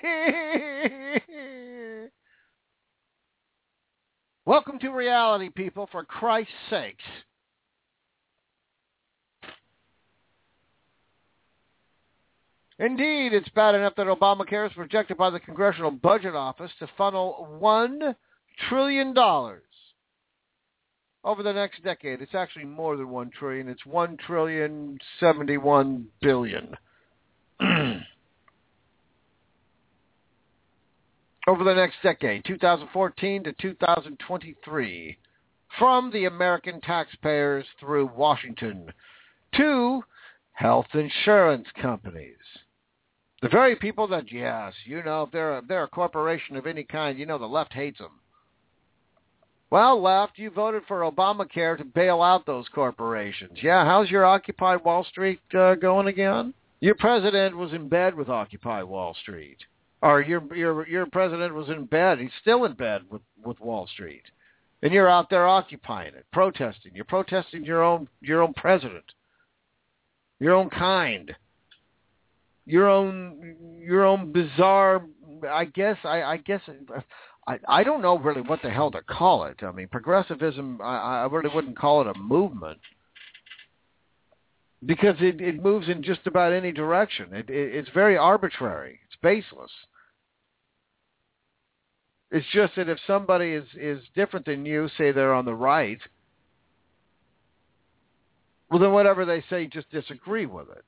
Welcome to reality, people, for Christ's sakes. Indeed, it's bad enough that Obamacare is projected by the Congressional Budget Office to funnel $1 trillion over the next decade. It's actually more than $1 trillion. It's $1,071 billion. Over the next decade, 2014 to 2023, from the American taxpayers through Washington to health insurance companies. The very people that, yes, you know, if they're a corporation of any kind, you know the left hates them. Well, left, you voted for Obamacare to bail out those corporations. Yeah, how's your Occupy Wall Street going again? Your president was in bed with Occupy Wall Street. Or your president was in bed. He's still in bed with Wall Street. And you're out there occupying it, protesting. You're protesting your own president. Your own kind. Your own bizarre, I don't know really what the hell to call it. I mean, progressivism, I really wouldn't call it a movement because it moves in just about any direction. It's very arbitrary. It's baseless. It's just that if somebody is different than you, say they're on the right, well, then whatever they say, just disagree with it.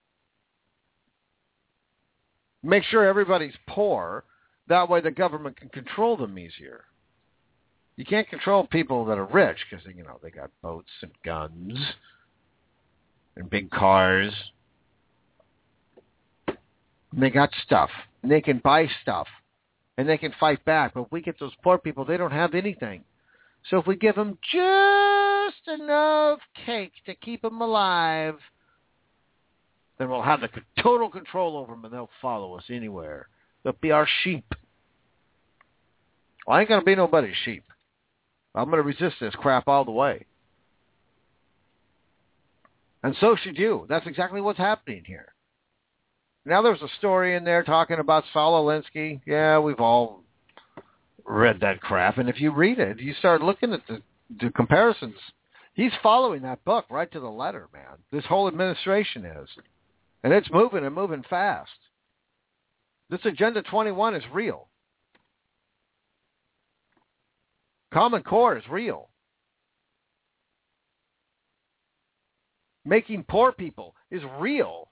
Make sure everybody's poor. That way the government can control them easier. You can't control people that are rich because, you know, they got boats and guns and big cars. And they got stuff. And they can buy stuff. And they can fight back. But if we get those poor people, they don't have anything. So if we give them just enough cake to keep them alive, then we'll have the total control over them and they'll follow us anywhere. They'll be our sheep. Well, I ain't going to be nobody's sheep. I'm going to resist this crap all the way. And so should you. That's exactly what's happening here. Now there's a story in there talking about Saul Alinsky. Yeah, we've all read that crap. And if you read it, you start looking at the comparisons. He's following that book right to the letter, man. This whole administration is. And it's moving and moving fast. This Agenda 21 is real. Common Core is real. Making poor people is real.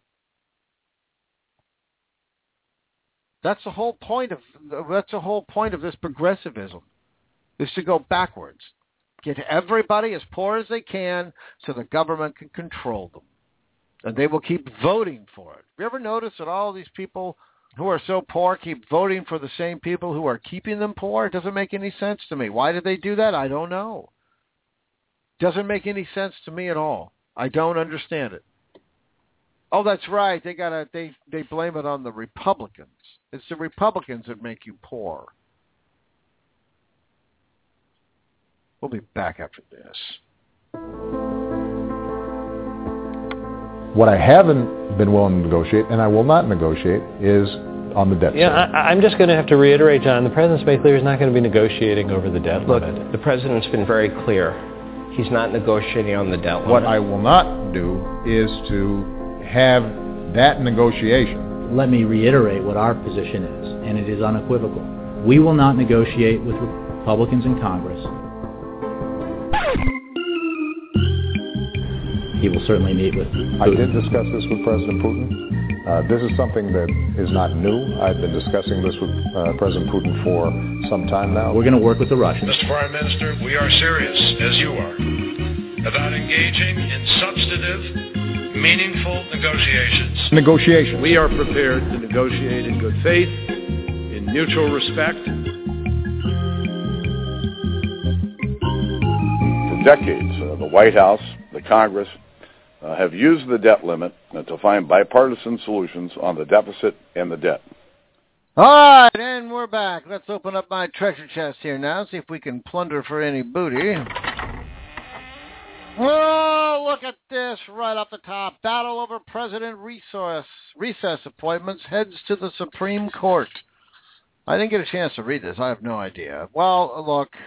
That's the whole point of this progressivism, is to go backwards. Get everybody as poor as they can so the government can control them. And they will keep voting for it. Have you ever noticed that all these people who are so poor keep voting for the same people who are keeping them poor? It doesn't make any sense to me. Why did they do that? I don't know. Doesn't make any sense to me at all. I don't understand it. Oh, that's right. They blame it on the Republicans. It's the Republicans that make you poor. We'll be back after this. What I haven't been willing to negotiate, and I will not negotiate, is on the debt. Yeah, I'm just going to have to reiterate, John, the President's made clear he's not going to be negotiating over the debt limit. The President's been very clear. He's not negotiating on the debt limit. What I will not do is to have that negotiation. Let me reiterate what our position is, and it is unequivocal. We will not negotiate with Republicans in Congress. He will certainly meet with Putin. I did discuss this with President Putin. This is something that is not new. I've been discussing this with President Putin for some time now. We're going to work with the Russians. Mr. Foreign Minister, we are serious, as you are, about engaging in substantive, meaningful negotiations. Negotiations. We are prepared to negotiate in good faith, in mutual respect. For decades, the White House, the Congress, have used the debt limit to find bipartisan solutions on the deficit and the debt. All right, and we're back. Let's open up my treasure chest here now, see if we can plunder for any booty. Oh, look at this right off the top. Battle over president recess appointments heads to the Supreme Court. I didn't get a chance to read this. I have no idea. Well,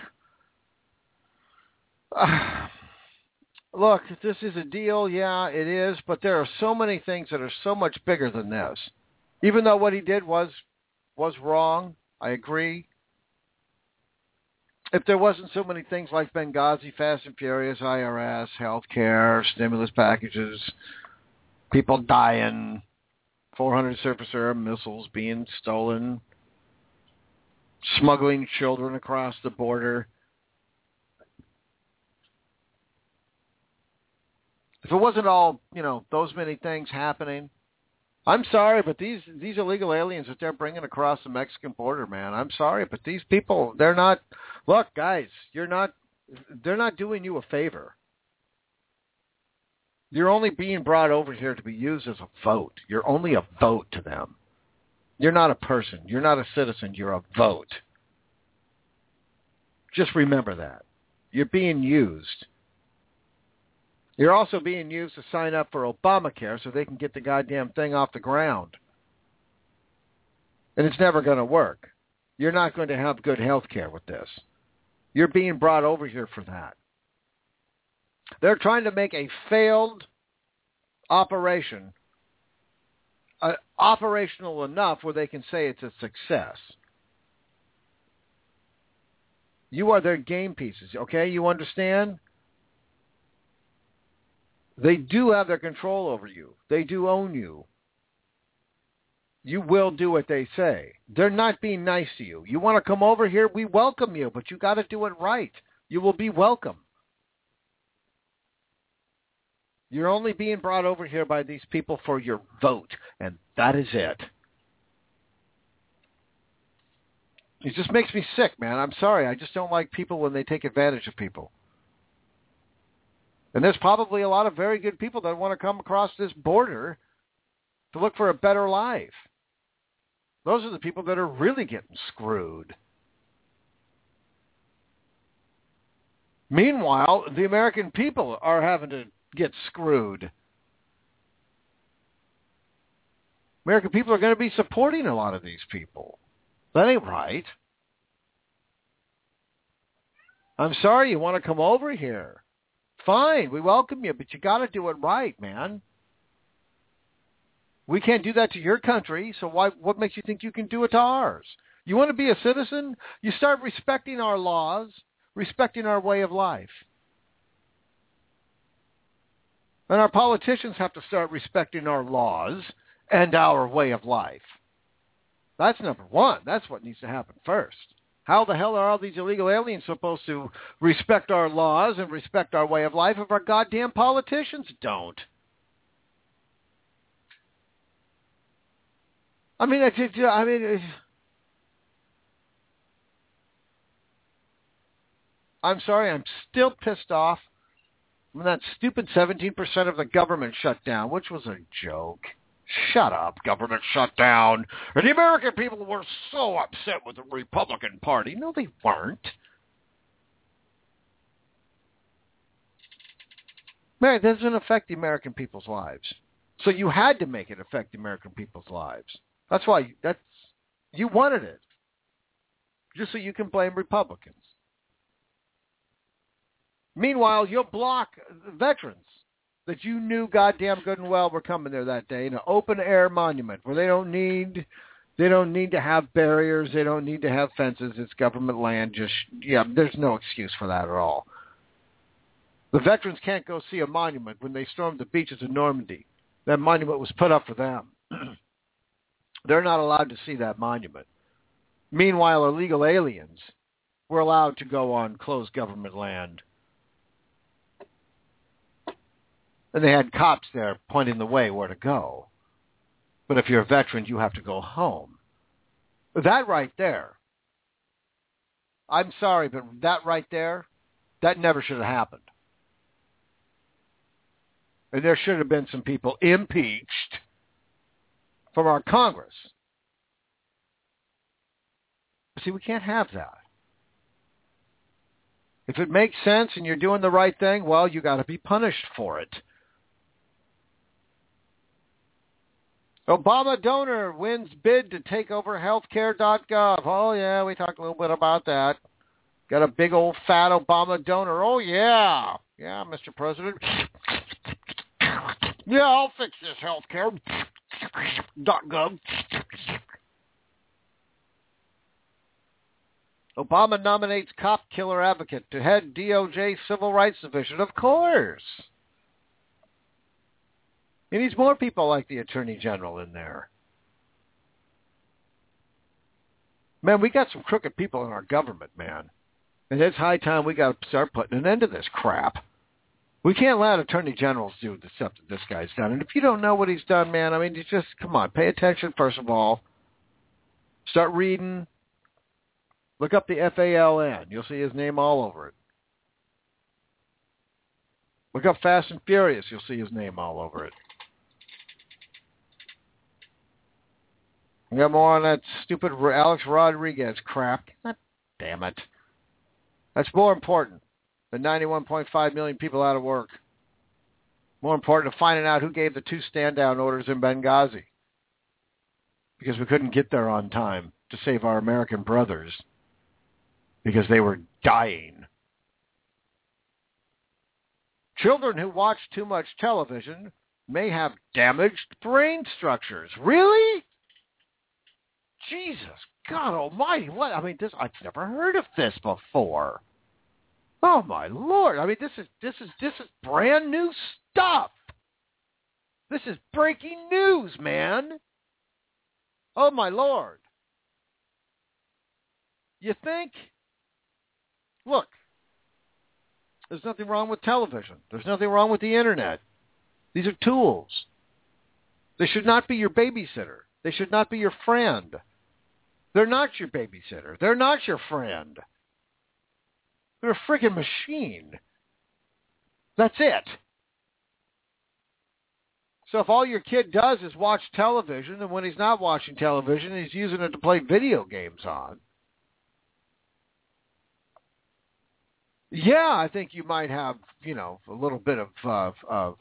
look, this is a deal. Yeah, it is. But there are so many things that are so much bigger than this. Even though what he did was wrong, I agree. If there wasn't so many things like Benghazi, Fast and Furious, IRS, healthcare, stimulus packages, people dying, 400 surface-air missiles being stolen, smuggling children across the border. If it wasn't all, those many things happening, I'm sorry, but these illegal aliens that they're bringing across the Mexican border, man, I'm sorry, but these people, they're not, look, guys, they're not doing you a favor. You're only being brought over here to be used as a vote. You're only a vote to them. You're not a person. You're not a citizen. You're a vote. Just remember that. You're being used. You're also being used to sign up for Obamacare so they can get the goddamn thing off the ground. And it's never going to work. You're not going to have good health care with this. You're being brought over here for that. They're trying to make a failed operation operational enough where they can say it's a success. You are their game pieces, okay? You understand? They do have their control over you. They do own you. You will do what they say. They're not being nice to you. You want to come over here? We welcome you, but you got to do it right. You will be welcome. You're only being brought over here by these people for your vote, and that is it. It just makes me sick, man. I'm sorry. I just don't like people when they take advantage of people. And there's probably a lot of very good people that want to come across this border to look for a better life. Those are the people that are really getting screwed. Meanwhile, the American people are having to get screwed. American people are going to be supporting a lot of these people. That ain't right. I'm sorry you want to come over here. Fine, we welcome you, but you got to do it right, man. We can't do that to your country, so what makes you think you can do it to ours? You want to be a citizen? You start respecting our laws, respecting our way of life. And our politicians have to start respecting our laws and our way of life. That's number one. That's what needs to happen first. How the hell are all these illegal aliens supposed to respect our laws and respect our way of life if our goddamn politicians don't? I'm sorry, I'm still pissed off when that stupid 17% of the government shut down, which was a joke. Shut up, government shut down. And the American people were so upset with the Republican Party. No, they weren't. Man, it doesn't affect the American people's lives. So you had to make it affect the American people's lives. That's why you wanted it. Just so you can blame Republicans. Meanwhile, you'll block veterans that you knew goddamn good and well were coming there that day in an open-air monument where they don't need to have barriers. They don't need to have fences. It's government land. There's no excuse for that at all. The veterans can't go see a monument when they stormed the beaches of Normandy. That monument was put up for them. They're not allowed to see that monument. Meanwhile, illegal aliens were allowed to go on closed government land. And they had cops there pointing the way where to go. But if you're a veteran, you have to go home. That right there, I'm sorry, but that right there, that never should have happened. And there should have been some people impeached from our Congress. See, we can't have that. If it makes sense and you're doing the right thing, well, you got to be punished for it. Obama donor wins bid to take over healthcare.gov. Oh, yeah, we talked a little bit about that. Got a big old fat Obama donor. Oh, yeah. Yeah, Mr. President. Yeah, I'll fix this healthcare.gov. Obama nominates cop killer advocate to head DOJ Civil Rights Division. Of course. He needs more people like the Attorney General in there. Man, we got some crooked people in our government, man. And it's high time we got to start putting an end to this crap. We can't let Attorney Generals do the stuff that this guy's done. And if you don't know what he's done, man, I mean, you just, come on, pay attention first of all. Start reading. Look up the FALN. You'll see his name all over it. Look up Fast and Furious. You'll see his name all over it. You got more on that stupid Alex Rodriguez crap. God damn it. That's more important than 91.5 million people out of work. More important than finding out who gave the 2 stand-down orders in Benghazi. Because we couldn't get there on time to save our American brothers. Because they were dying. Children who watch too much television may have damaged brain structures. Really? Jesus, God almighty. What? I mean, I've never heard of this before. Oh my Lord. I mean, this is brand new stuff. This is breaking news, man. Oh my Lord. You think? Look, there's nothing wrong with television. There's nothing wrong with the internet. These are tools. They should not be your babysitter. They should not be your friend. They're not your babysitter. They're not your friend. They're a friggin' machine. That's it. So if all your kid does is watch television, and when he's not watching television, he's using it to play video games on, yeah, I think you might have, a little bit of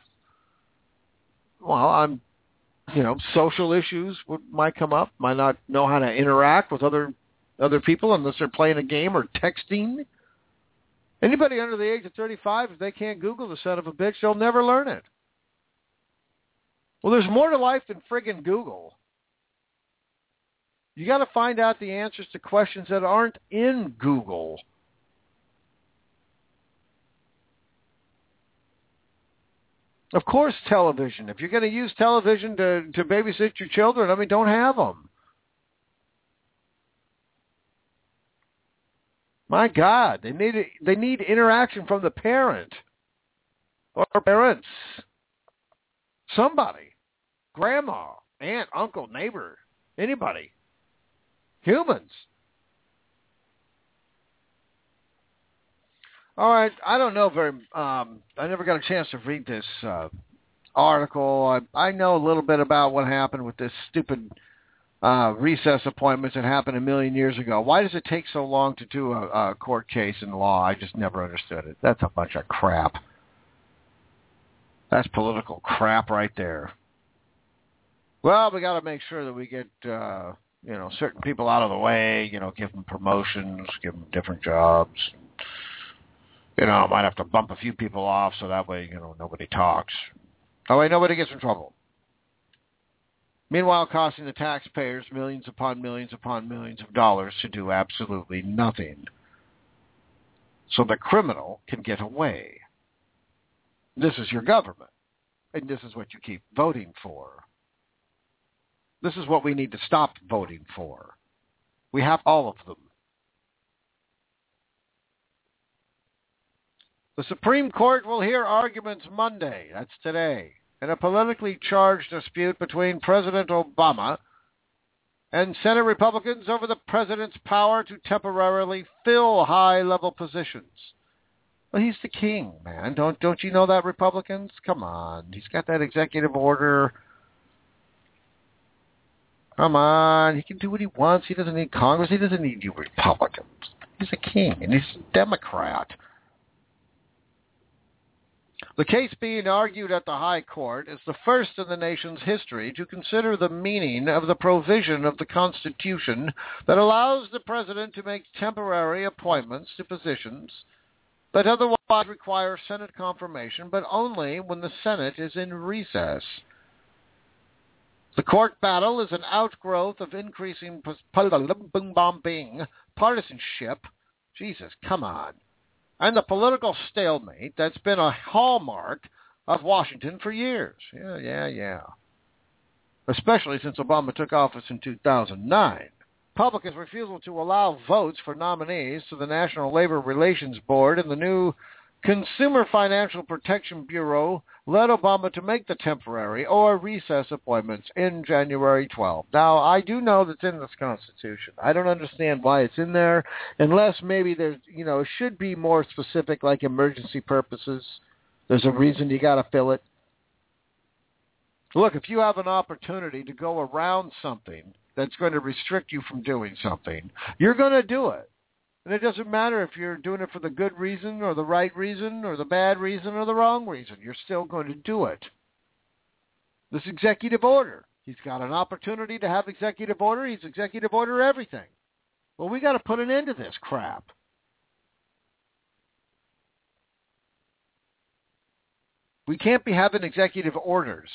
social issues might come up, might not know how to interact with other people unless they're playing a game or texting. Anybody under the age of 35, if they can't Google the son of a bitch, they'll never learn it. Well, there's more to life than friggin' Google. You got to find out the answers to questions that aren't in Google. Of course, television. If you're going to use television to babysit your children, I mean, don't have them. My God, they need interaction from the parent or parents. Somebody. Grandma, aunt, uncle, neighbor, anybody. Humans. All right, I don't know I never got a chance to read this article. I know a little bit about what happened with this stupid recess appointments that happened a million years ago. Why does it take so long to do a court case in law? I just never understood it. That's a bunch of crap. That's political crap right there. Well, we got to make sure that we get, certain people out of the way, give them promotions, give them different jobs. Might have to bump a few people off so that way, nobody talks. That way nobody gets in trouble. Meanwhile, costing the taxpayers millions upon millions upon millions of dollars to do absolutely nothing. So the criminal can get away. This is your government. And this is what you keep voting for. This is what we need to stop voting for. We have all of them. The Supreme Court will hear arguments Monday, that's today, in a politically charged dispute between President Obama and Senate Republicans over the president's power to temporarily fill high-level positions. Well, he's the king, man. Don't you know that, Republicans? Come on. He's got that executive order. Come on. He can do what he wants. He doesn't need Congress. He doesn't need you Republicans. He's a king, and he's a Democrat. The case being argued at the High Court is the first in the nation's history to consider the meaning of the provision of the Constitution that allows the president to make temporary appointments to positions that otherwise require Senate confirmation, but only when the Senate is in recess. The court battle is an outgrowth of increasing partisanship. Jesus, come on. And the political stalemate that's been a hallmark of Washington for years. Yeah. Especially since Obama took office in 2009. Republicans' refusal to allow votes for nominees to the National Labor Relations Board and the new Consumer Financial Protection Bureau led Obama to make the temporary or recess appointments in January 12. Now, I do know that's in this Constitution. I don't understand why it's in there, unless maybe there's, it should be more specific, like emergency purposes. There's a reason you got to fill it. Look, if you have an opportunity to go around something that's going to restrict you from doing something, you're going to do it. And it doesn't matter if you're doing it for the good reason or the right reason or the bad reason or the wrong reason. You're still going to do it. This executive order. He's got an opportunity to have executive order. He's executive order everything. Well, we got to put an end to this crap. We can't be having executive orders.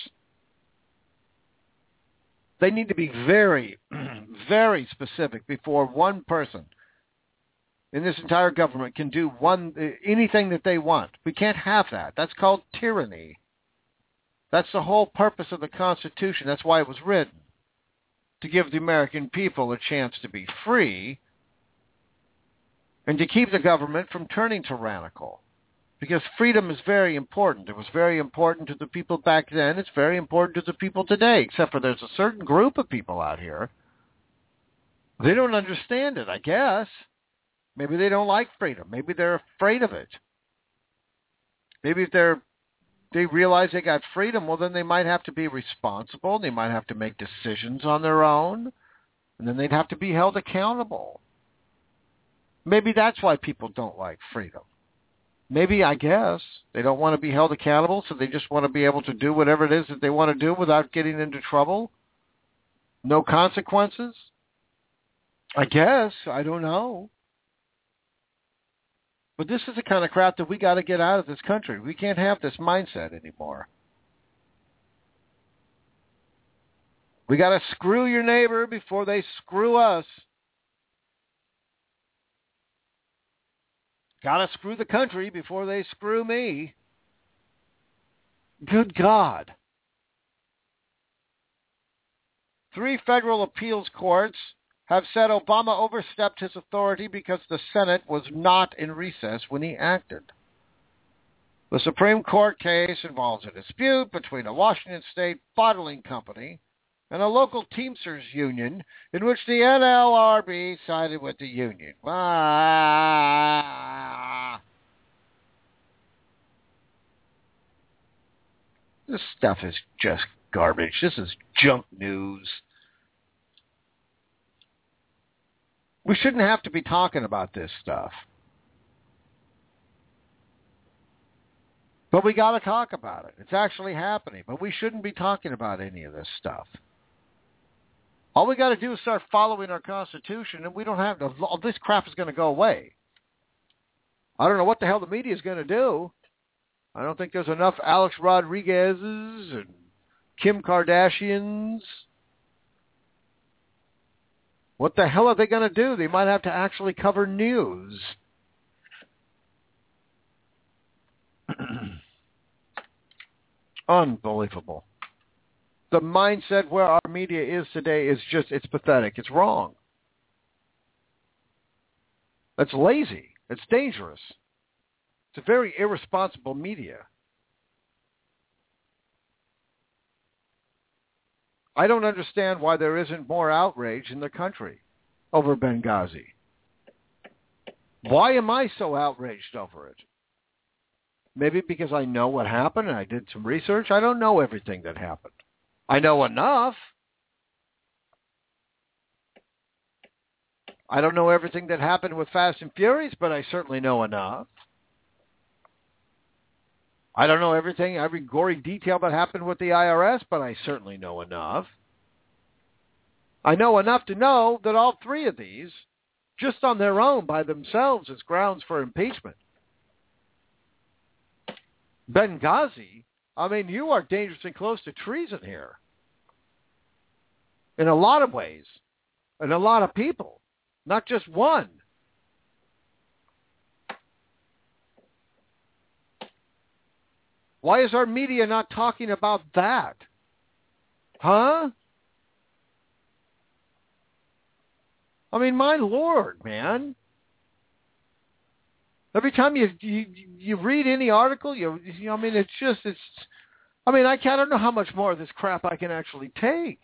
They need to be very, very specific before one person in this entire government can do anything that they want. We can't have that. That's called tyranny. That's the whole purpose of the Constitution. That's why it was written, to give the American people a chance to be free and to keep the government from turning tyrannical. Because freedom is very important. It was very important to the people back then. It's very important to the people today, except for there's a certain group of people out here. They don't understand it, I guess. Maybe they don't like freedom. Maybe they're afraid of it. Maybe if they realize they got freedom, well, then they might have to be responsible. They might have to make decisions on their own. And then they'd have to be held accountable. Maybe that's why people don't like freedom. Maybe, I guess, they don't want to be held accountable, so they just want to be able to do whatever it is that they want to do without getting into trouble. No consequences. I guess. I don't know. But this is the kind of crap that we got to get out of this country. We can't have this mindset anymore. We got to screw your neighbor before they screw us. Got to screw the country before they screw me. Good God. 3 federal appeals courts have said Obama overstepped his authority because the Senate was not in recess when he acted. The Supreme Court case involves a dispute between a Washington state bottling company and a local Teamsters union in which the NLRB sided with the union. This stuff is just garbage. This is junk news. We shouldn't have to be talking about this stuff. But we got to talk about it. It's actually happening. But we shouldn't be talking about any of this stuff. All we got to do is start following our Constitution, and we don't have to. All this crap is going to go away. I don't know what the hell the media is going to do. I don't think there's enough Alex Rodriguez's and Kim Kardashians. What the hell are they going to do? They might have to actually cover news. Unbelievable. The mindset where our media is today is just, it's pathetic. It's wrong. That's lazy. It's dangerous. It's a very irresponsible media. I don't understand why there isn't more outrage in the country over Benghazi. Why am I so outraged over it? Maybe because I know what happened and I did some research. I don't know everything that happened. I know enough. I don't know everything that happened with Fast and Furious, but I certainly know enough. I don't know everything, every gory detail that happened with the IRS, but I certainly know enough. I know enough to know that all three of these, just on their own, by themselves, is grounds for impeachment. Benghazi, I mean, you are dangerously close to treason here. In a lot of ways. And a lot of people. Not just one. Why is our media not talking about that? Huh? I mean, my Lord, man. Every time you read any article, I mean, I don't know how much more of this crap I can actually take.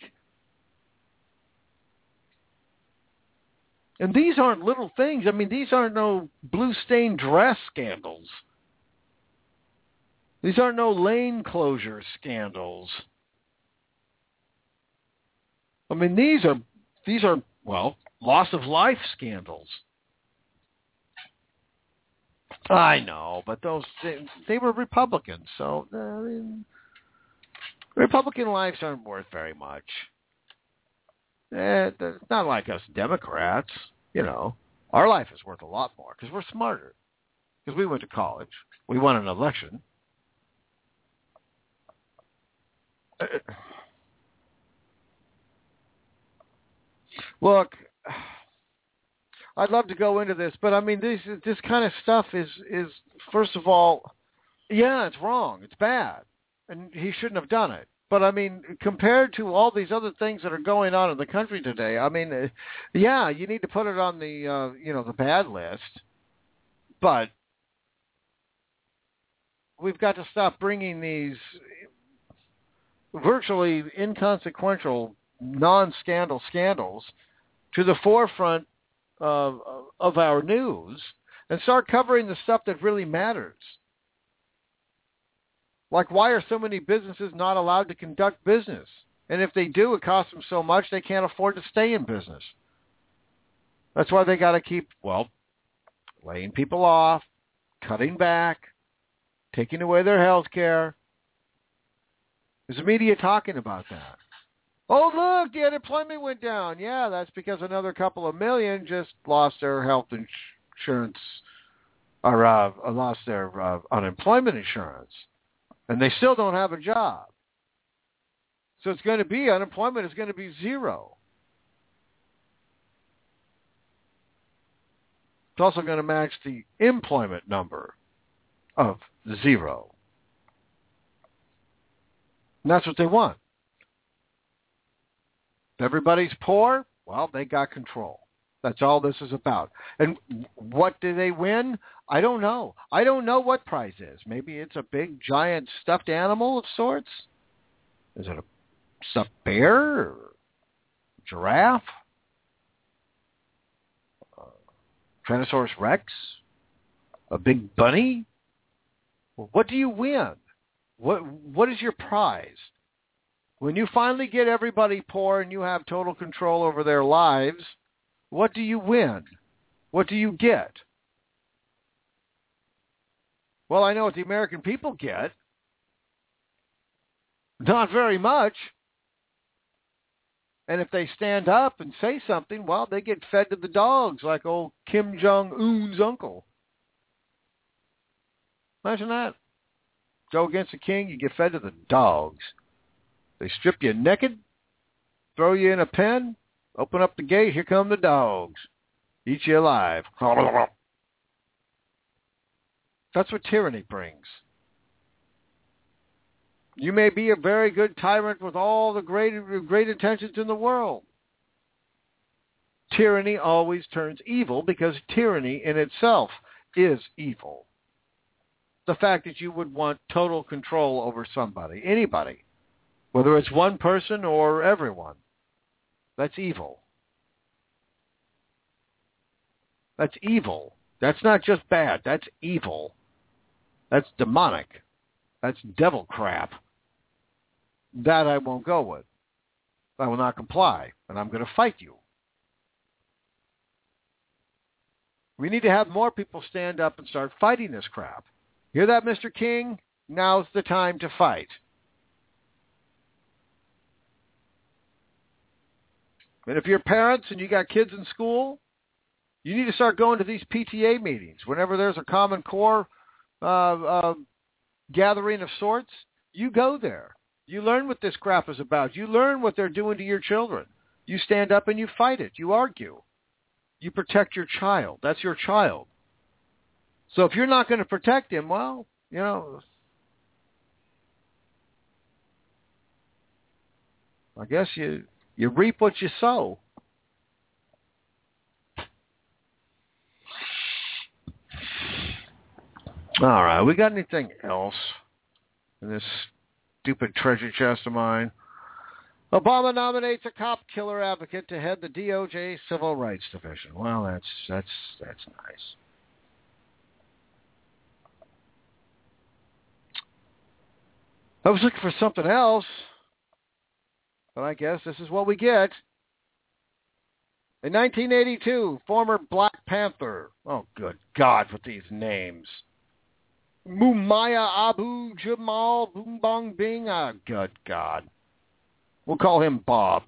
And these aren't little things. I mean, these aren't no blue stained dress scandals. These aren't no lane closure scandals. I mean, these are well, loss of life scandals. I know, but they were Republicans, so Republican lives aren't worth very much. It's not like us Democrats, Our life is worth a lot more because we're smarter. Because we went to college. We won an election. Look, I'd love to go into this, but I mean, this kind of stuff is first of all, yeah, it's wrong, it's bad, and he shouldn't have done it. But I mean, compared to all these other things that are going on in the country today, I mean, yeah, you need to put it on the the bad list, but we've got to stop bringing these virtually inconsequential, non-scandal scandals to the forefront of our news and start covering the stuff that really matters. Like, why are so many businesses not allowed to conduct business? And if they do, it costs them so much they can't afford to stay in business. That's why they got to keep, laying people off, cutting back, taking away their health care. Is the media talking about that? Oh, look, the unemployment went down. Yeah, that's because another couple of million just lost their health insurance or lost their unemployment insurance. And they still don't have a job. So unemployment is going to be zero. It's also going to match the employment number of zero. And that's what they want. If everybody's poor, well, they got control. That's all this is about. And what do they win? I don't know. I don't know what prize is. Maybe it's a big, giant stuffed animal of sorts. Is it a stuffed bear or giraffe? Tyrannosaurus Rex? A big bunny? Well, what do you win? What is your prize? When you finally get everybody poor and you have total control over their lives, what do you win? What do you get? Well, I know what the American people get. Not very much. And if they stand up and say something, well, they get fed to the dogs like old Kim Jong-un's uncle. Imagine that. Go against the king, you get fed to the dogs. They strip you naked, throw you in a pen, open up the gate, here come the dogs. Eat you alive. That's what tyranny brings. You may be a very good tyrant with all the great intentions in the world. Tyranny always turns evil because tyranny in itself is evil. The fact that you would want total control over somebody, anybody. Whether it's one person or everyone. That's evil. That's evil. That's not just bad. That's evil. That's demonic. That's devil crap. That I won't go with. I will not comply, and I'm going to fight you. We need to have more people stand up and start fighting this crap. Hear that, Mr. King? Now's the time to fight. And if you're parents and you got kids in school, you need to start going to these PTA meetings. Whenever there's a Common Core gathering of sorts, you go there. You learn what this crap is about. You learn what they're doing to your children. You stand up and you fight it. You argue. You protect your child. That's your child. So if you're not going to protect him, well, you know, I guess you reap what you sow. All right, we got anything else in this stupid treasure chest of mine? Obama nominates a cop killer advocate to head the DOJ Civil Rights Division. Well, that's nice. I was looking for something else, but I guess this is what we get. In 1982, former Black Panther, oh good God with these names, Mumia Abu Jamal Boombong Bing, oh good God. We'll call him Bob.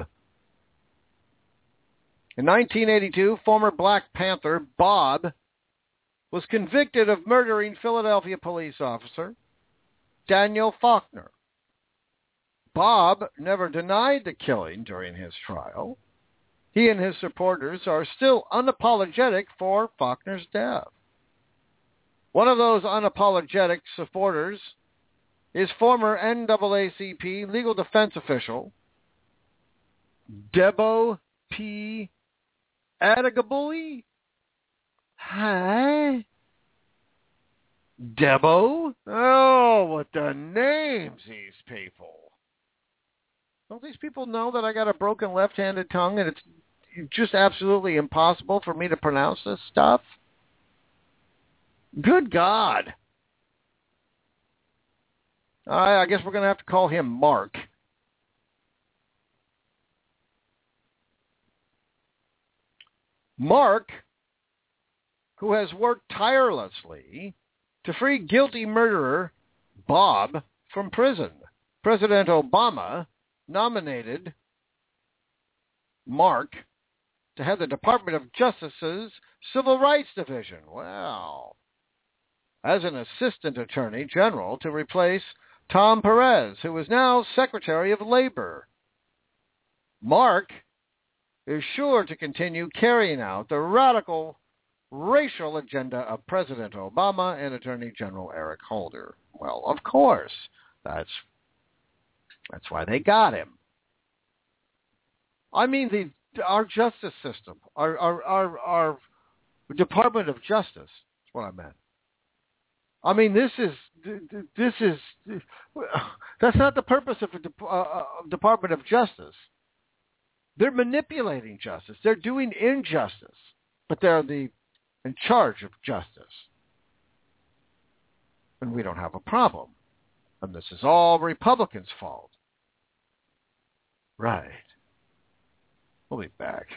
In 1982, former Black Panther Bob was convicted of murdering Philadelphia police officer Daniel Faulkner. Bob never denied the killing during his trial. He and his supporters are still unapologetic for Faulkner's death. One of those unapologetic supporters is former NAACP legal defense official Debo P. Adegbuyi. Hi. Debo? Oh, what the names, these people. Don't these people know that I got a broken left-handed tongue and it's just absolutely impossible for me to pronounce this stuff? Good God. I guess we're going to have to call him Mark. Mark, who has worked tirelessly to free guilty murderer Bob from prison. President Obama nominated Mark to head the Department of Justice's Civil Rights Division. Wow. As an assistant attorney general to replace Tom Perez, who is now Secretary of Labor. Mark is sure to continue carrying out the radical racial agenda of President Obama and Attorney General Eric Holder. Well, of course. That's why they got him. I mean, our justice system, our Department of Justice, that's what I meant. I mean, that's not the purpose of a Department of Justice. They're manipulating justice. They're doing injustice, but they're in charge of justice. And we don't have a problem. And this is all Republicans' fault. Right. We'll be back.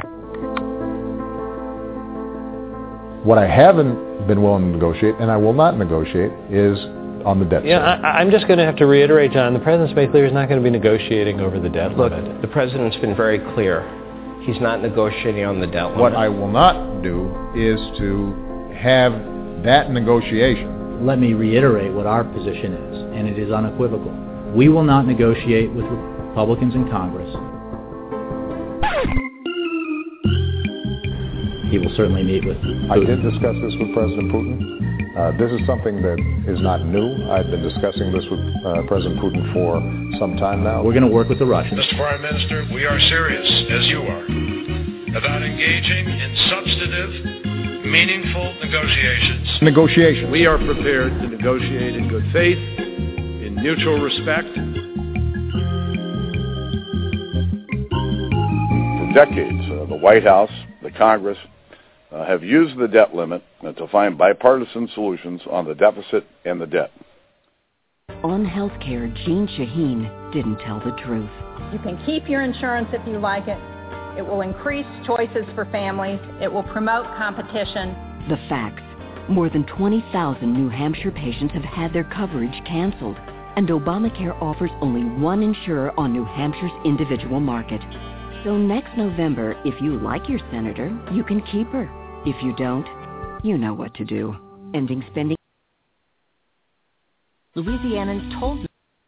What I haven't been willing to negotiate, and I will not negotiate, is on the debt. Yeah, I'm just going to have to reiterate, John, the President's made clear he's not going to be negotiating over the debt limit. Look, the President's been very clear. He's not negotiating on the debt limit. What I will not do is to have that negotiation. Let me reiterate what our position is, and it is unequivocal. We will not negotiate with Republicans in Congress. He will certainly meet with Putin. I did discuss this with President Putin. This is something that is not new. I've been discussing this with President Putin for some time now. We're going to work with the Russians. Mr. Foreign Minister, we are serious, as you are, about engaging in substantive, meaningful negotiations. We are prepared to negotiate in good faith, in mutual respect, decades, the White House, the Congress, have used the debt limit to find bipartisan solutions on the deficit and the debt. On healthcare, Jean Shaheen didn't tell the truth. You can keep your insurance if you like it. It will increase choices for families. It will promote competition. The facts. More than 20,000 New Hampshire patients have had their coverage canceled, and Obamacare offers only one insurer on New Hampshire's individual market. So next November, if you like your senator, you can keep her. If you don't, you know what to do. Ending spending. Louisianans told.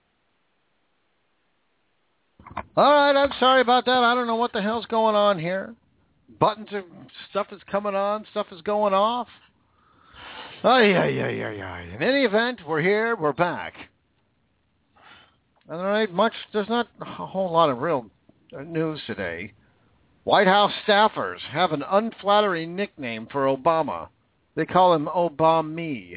All right, I'm sorry about that. I don't know what the hell's going on here. Stuff is coming on, stuff is going off. In any event, we're here, we're back. And there's not a whole lot of real news today. White House staffers have an unflattering nickname for Obama. They call him Obama.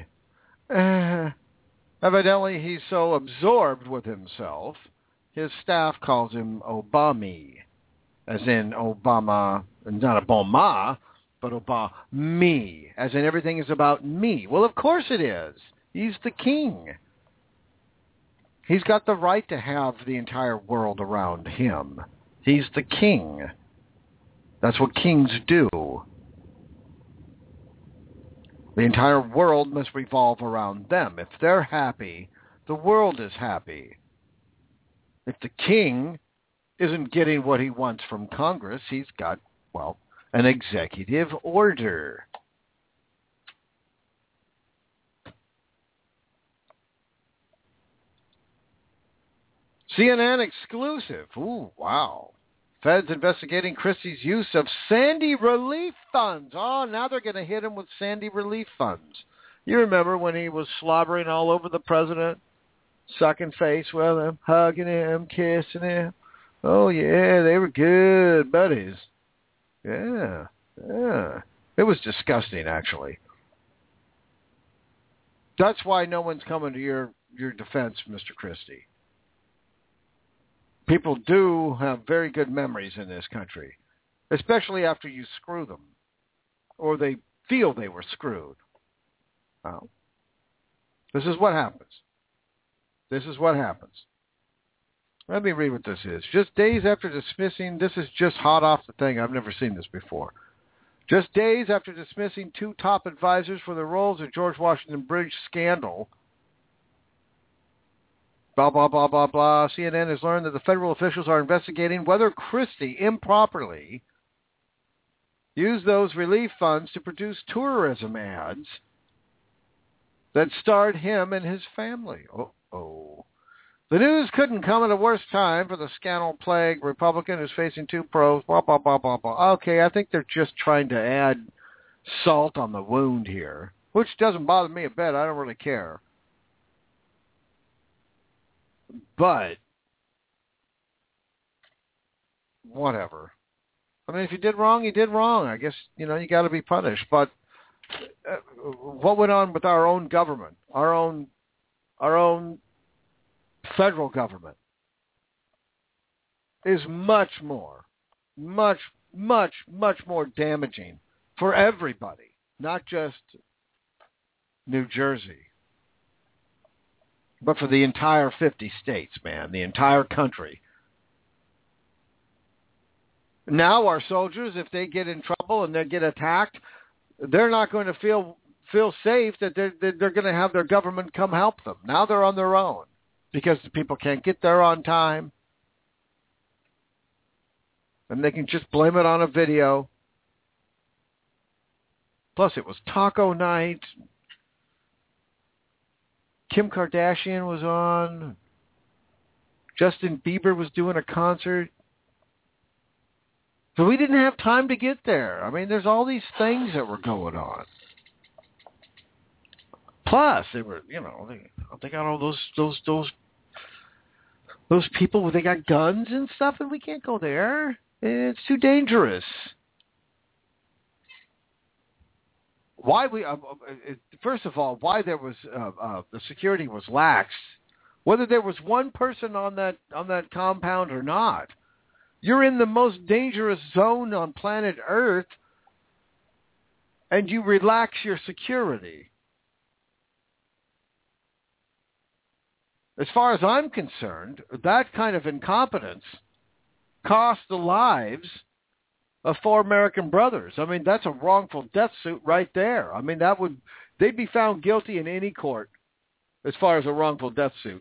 Evidently, he's so absorbed with himself, his staff calls him Obama, as in Obama, not Obama, but Obama, as in everything is about me. Well, of course it is. He's the king. He's got the right to have the entire world around him. He's the king. That's what kings do. The entire world must revolve around them. If they're happy, the world is happy. If the king isn't getting what he wants from Congress, he's got, an executive order. CNN exclusive. Ooh, wow. Feds investigating Christie's use of Sandy relief funds. Oh, now they're going to hit him with Sandy relief funds. You remember when he was slobbering all over the president, sucking face with him, hugging him, kissing him. Oh, yeah, they were good buddies. Yeah. It was disgusting, actually. That's why no one's coming to your defense, Mr. Christie. People do have very good memories in this country, especially after you screw them, or they feel they were screwed. Well, this is what happens. Let me read what this is. Just days after dismissing, this is just hot off the thing. I've never seen this before. Just days after dismissing two top advisors for their roles in George Washington Bridge scandal, blah, blah, blah, blah, blah. CNN has learned that the federal officials are investigating whether Christie improperly used those relief funds to produce tourism ads that starred him and his family. Uh-oh. The news couldn't come at a worse time for the scandal-plagued Republican who's facing two pros, blah, blah, blah, blah, blah. Okay, I think they're just trying to add salt on the wound here, which doesn't bother me a bit. I don't really care. But, whatever. I mean, if you did wrong, you did wrong. I guess, you got to be punished. But what went on with our own government, our own federal government, is much more damaging for everybody, not just New Jersey, but for the entire 50 states, man, the entire country. Now our soldiers, if they get in trouble and they get attacked, they're not going to feel safe that they're going to have their government come help them. Now they're on their own because the people can't get there on time. And they can just blame it on a video. Plus it was taco night. Kim Kardashian was on. Justin Bieber was doing a concert. So we didn't have time to get there. I mean, there's all these things that were going on. Plus, they were, they got all those people, they got guns and stuff, and we can't go there. It's too dangerous. First of all, why there was the security was lax, whether there was one person on that compound or not. You're in the most dangerous zone on planet Earth, and you relax your security. As far as I'm concerned, that kind of incompetence cost the lives of 4 American brothers. I mean, that's a wrongful death suit right there. I mean, they'd be found guilty in any court as far as a wrongful death suit.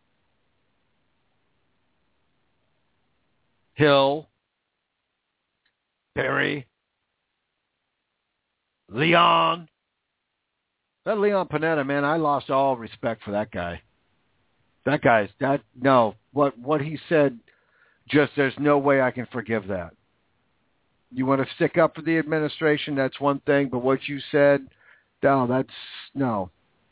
Hill, Perry, Leon. That Leon Panetta, man, I lost all respect for that guy. What he said, just there's no way I can forgive that. You want to stick up for the administration, that's one thing, but what you said, no,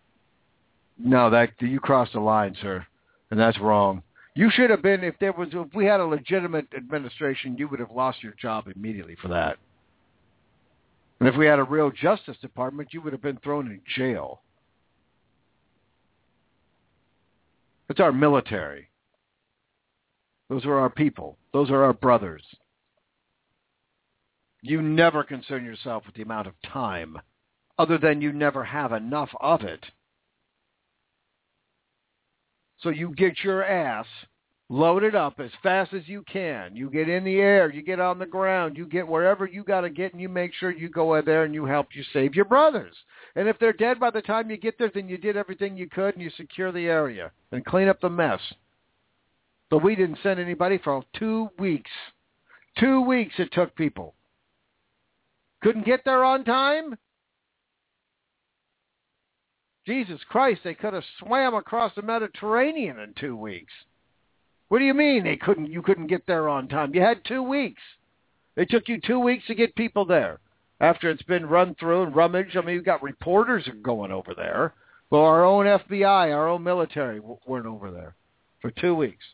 you crossed the line, sir, and that's wrong. You should have been, if we had a legitimate administration, you would have lost your job immediately for that. And if we had a real Justice Department, you would have been thrown in jail. It's our military. Those are our people. Those are our brothers. You never concern yourself with the amount of time, other than you never have enough of it. So you get your ass loaded up as fast as you can. You get in the air, you get on the ground, you get wherever you got to get, and you make sure you go in there and you help you save your brothers. And if they're dead by the time you get there, then you did everything you could and you secure the area and clean up the mess. But we didn't send anybody for 2 weeks. 2 weeks it took people. Couldn't get there on time? Jesus Christ, they could have swam across the Mediterranean in 2 weeks. What do you mean you couldn't get there on time? You had 2 weeks. It took you 2 weeks to get people there. After it's been run through and rummaged, I mean, you've got reporters going over there. Well, our own FBI, our own military weren't over there for 2 weeks.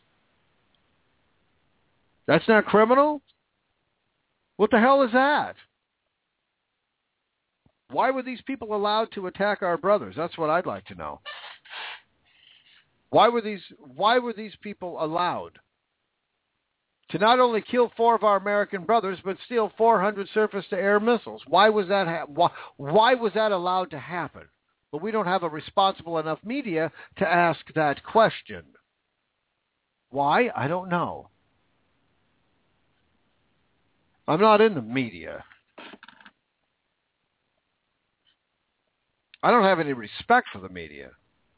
That's not criminal? What the hell is that? Why were these people allowed to attack our brothers? That's what I'd like to know. Why were these people allowed to not only kill 4 of our American brothers, but steal 400 surface-to-air missiles? Why was that why was that allowed to happen? But we don't have a responsible enough media to ask that question. Why? I don't know. I'm not in the media. I don't have any respect for the media.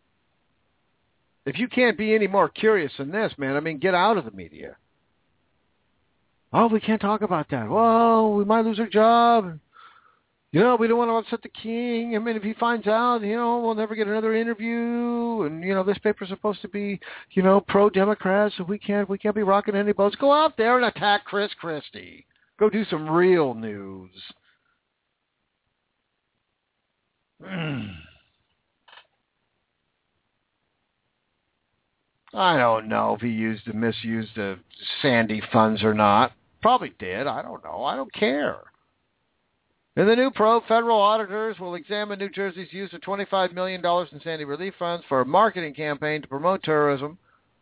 If you can't be any more curious than this, man, I mean, get out of the media. Oh, we can't talk about that. Well, we might lose our job. We don't want to upset the king. I mean, if he finds out, we'll never get another interview. And, this paper's supposed to be, pro-Democrat, so we can't be rocking any boats. Go out there and attack Chris Christie. Go do some real news. I don't know if he misused the Sandy funds or not. Probably did. I don't know. I don't care. In the new probe, federal auditors will examine New Jersey's use of $25 million in Sandy relief funds for a marketing campaign to promote tourism.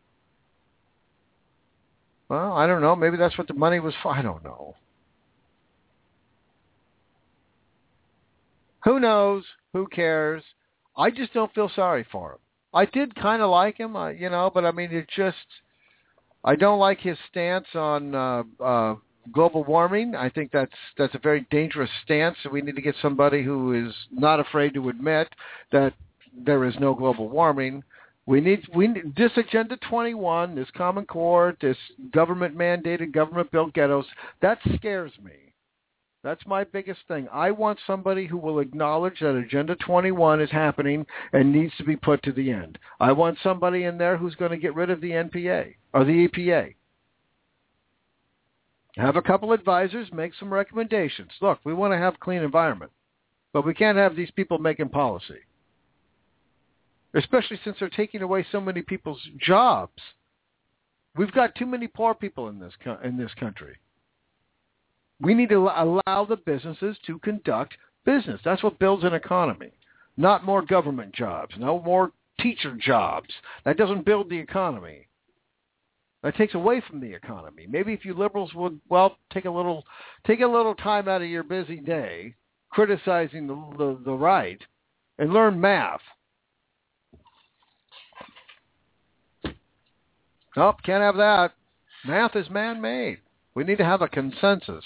Well, I don't know. Maybe that's what the money was for. I don't know. Who knows? Who cares? I just don't feel sorry for him. I did kind of like him, but I mean, I don't like his stance on global warming. I think that's a very dangerous stance. So we need to get somebody who is not afraid to admit that there is no global warming. We need this Agenda 21, this Common Core, this government-mandated, government-built ghettos. That scares me. That's my biggest thing. I want somebody who will acknowledge that Agenda 21 is happening and needs to be put to the end. I want somebody in there who's going to get rid of the NPA or the EPA. Have a couple advisors, make some recommendations. Look, we want to have a clean environment, but we can't have these people making policy, especially since they're taking away so many people's jobs. We've got too many poor people in this country. We need to allow the businesses to conduct business. That's what builds an economy, not more government jobs, no more teacher jobs. That doesn't build the economy. That takes away from the economy. Maybe if you liberals would, take a little time out of your busy day criticizing the right and learn math. Nope, can't have that. Math is man-made. We need to have a consensus.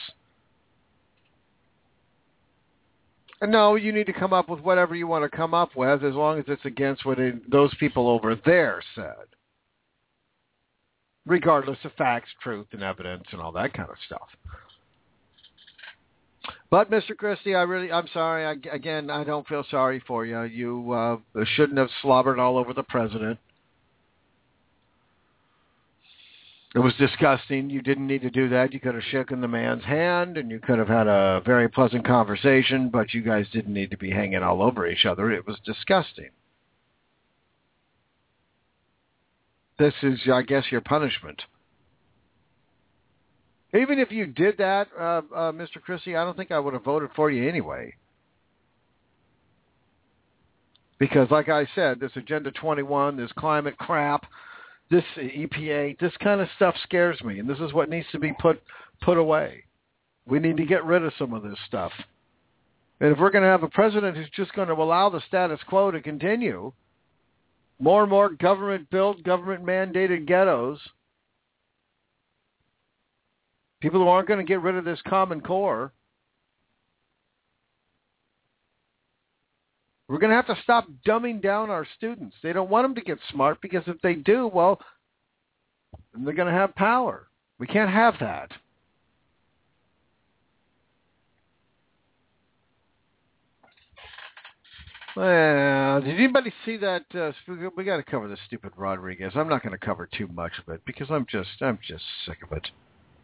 And no, you need to come up with whatever you want to come up with as long as it's against what those people over there said. Regardless of facts, truth, and evidence and all that kind of stuff. But, Mr. Christie, I'm sorry. I don't feel sorry for you. You shouldn't have slobbered all over the president. It was disgusting. You didn't need to do that. You could have shaken the man's hand, and you could have had a very pleasant conversation, but you guys didn't need to be hanging all over each other. It was disgusting. This is, I guess, your punishment. Even if you did that, Mr. Christie, I don't think I would have voted for you anyway. Because, like I said, this Agenda 21, this climate crap, this EPA, this kind of stuff scares me, and this is what needs to be put away. We need to get rid of some of this stuff. And if we're going to have a president who's just going to allow the status quo to continue, more and more government-built, government-mandated ghettos, people who aren't going to get rid of this Common Core, we're going to have to stop dumbing down our students. They don't want them to get smart because if they do, well, they're going to have power. We can't have that. Well, did anybody see that? We got to cover this stupid Rodriguez. I'm not going to cover too much of it because I'm just sick of it.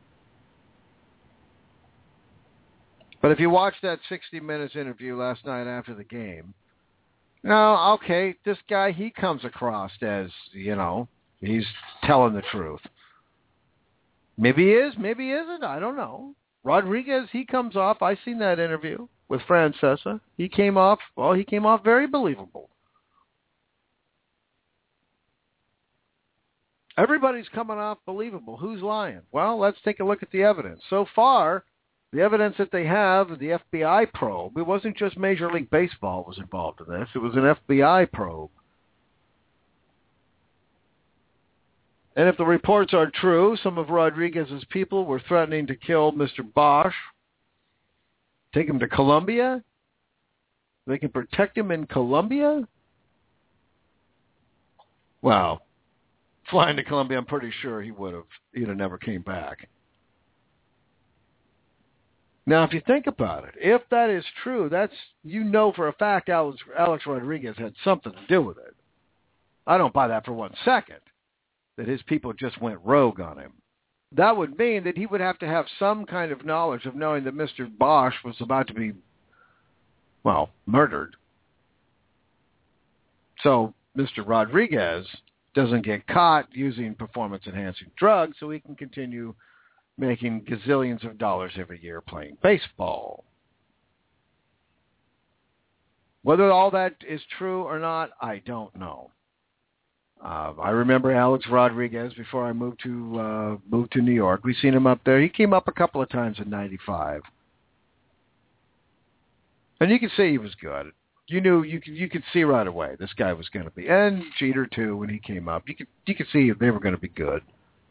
But if you watched that 60 Minutes interview last night after the game, now, okay, this guy, he comes across as, he's telling the truth. Maybe he is, maybe he isn't, I don't know. Rodriguez, he comes off, I seen that interview with Francesa. He came off very believable. Everybody's coming off believable. Who's lying? Well, let's take a look at the evidence. So far, the evidence that they have, the FBI probe, it wasn't just Major League Baseball was involved in this. It was an FBI probe. And if the reports are true, some of Rodriguez's people were threatening to kill Mr. Bosch, take him to Colombia. They can protect him in Colombia? Well, flying to Colombia, I'm pretty sure he'd have never came back. Now, if you think about it, if that is true, that's, for a fact Alex Rodriguez had something to do with it. I don't buy that for 1 second, that his people just went rogue on him. That would mean that he would have to have some kind of knowledge of knowing that Mr. Bosch was about to be, murdered. So Mr. Rodriguez doesn't get caught using performance-enhancing drugs so he can continue making gazillions of dollars every year playing baseball. Whether all that is true or not, I don't know. I remember Alex Rodriguez before I moved to New York. We seen him up there. He came up a couple of times in '95, and you could see he was good. You could see right away this guy was going to be, and Jeter too when he came up. You could see they were going to be good.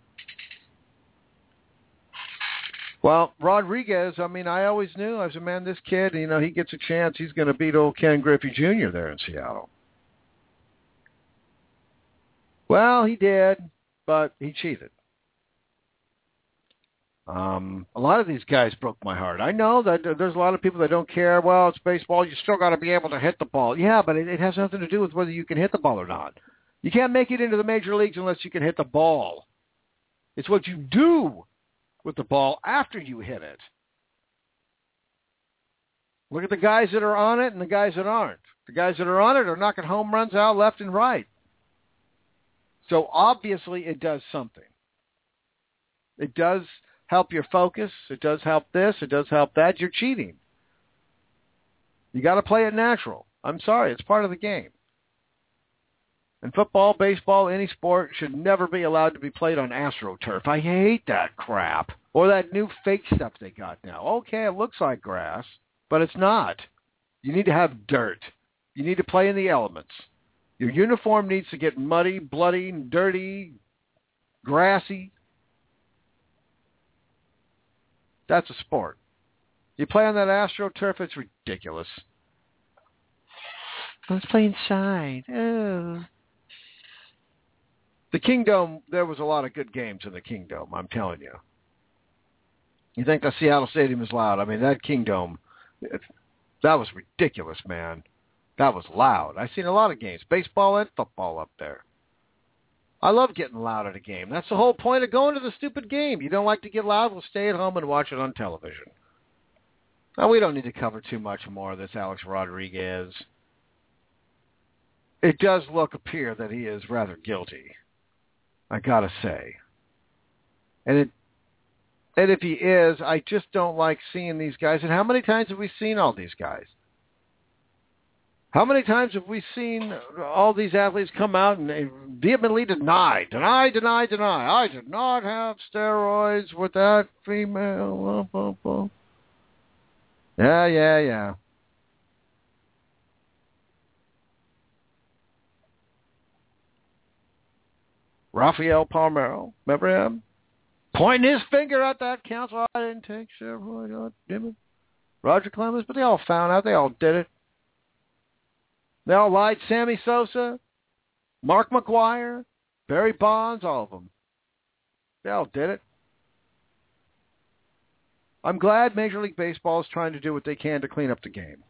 Well, Rodriguez, I always knew. I said, man, this kid, he gets a chance. He's going to beat old Ken Griffey Jr. there in Seattle. Well, he did, but he cheated. A lot of these guys broke my heart. I know that there's a lot of people that don't care. Well, it's baseball. You still got to be able to hit the ball. Yeah, but it has nothing to do with whether you can hit the ball or not. You can't make it into the major leagues unless you can hit the ball. It's what you do with the ball after you hit it. Look at the guys that are on it and the guys that aren't. The guys that are on it are knocking home runs out left and right. So obviously it does something. It does help your focus. It does help this. It does help that. You're cheating. You got to play it natural. I'm sorry. It's part of the game. And football, baseball, any sport should never be allowed to be played on AstroTurf. I hate that crap. Or that new fake stuff they got now. Okay, it looks like grass, but it's not. You need to have dirt. You need to play in the elements. Your uniform needs to get muddy, bloody, dirty, grassy. That's a sport. You play on that AstroTurf, it's ridiculous. Let's play inside. Oh. The Kingdome, there was a lot of good games in the Kingdome, I'm telling you. You think the Seattle Stadium is loud? I mean, that Kingdome, that was ridiculous, man. That was loud. I've seen a lot of games, baseball and football up there. I love getting loud at a game. That's the whole point of going to the stupid game. You don't like to get loud? Well, stay at home and watch it on television. Now, we don't need to cover too much more of this Alex Rodriguez. It does appear that he is rather guilty, I gotta say. And if he is, I just don't like seeing these guys. And how many times have we seen all these guys? How many times have we seen all these athletes come out and vehemently deny? I did not have steroids with that female. Yeah. Rafael Palmeiro, remember him? Pointing his finger at that council. I didn't take steroids. God damn it. Roger Clemens, but they all found out. They all did it. They all lied. Sammy Sosa, Mark McGwire, Barry Bonds, all of them. They all did it. I'm glad Major League Baseball is trying to do what they can to clean up the game.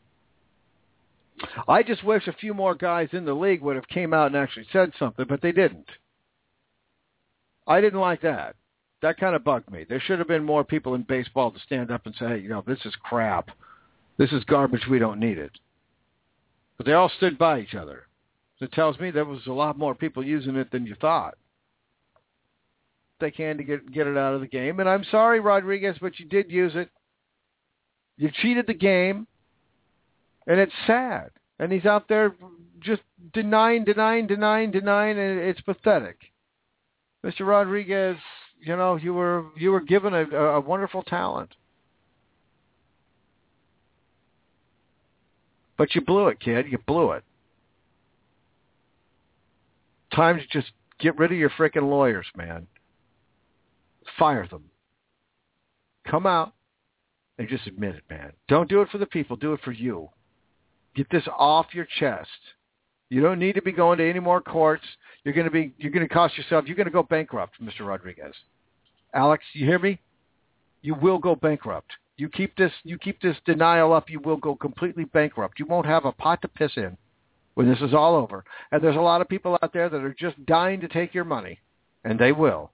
I just wish a few more guys in the league would have came out and actually said something, but they didn't. I didn't like that. That kind of bugged me. There should have been more people in baseball to stand up and say, hey, this is crap. This is garbage. We don't need it. But they all stood by each other. It tells me there was a lot more people using it than you thought. They can to get it out of the game. And I'm sorry, Rodriguez, but you did use it. You cheated the game. And it's sad. And he's out there just denying, and it's pathetic. Mr. Rodriguez, you were given a wonderful talent. But you blew it, kid. You blew it. Time to just get rid of your frickin' lawyers, man. Fire them. Come out and just admit it, man. Don't do it for the people. Do it for you. Get this off your chest. You don't need to be going to any more courts. You're going to cost yourself. You're going to go bankrupt, Mr. Rodriguez. Alex, you hear me? You will go bankrupt. You keep this denial up, you will go completely bankrupt. You won't have a pot to piss in when this is all over. And there's a lot of people out there that are just dying to take your money, and they will.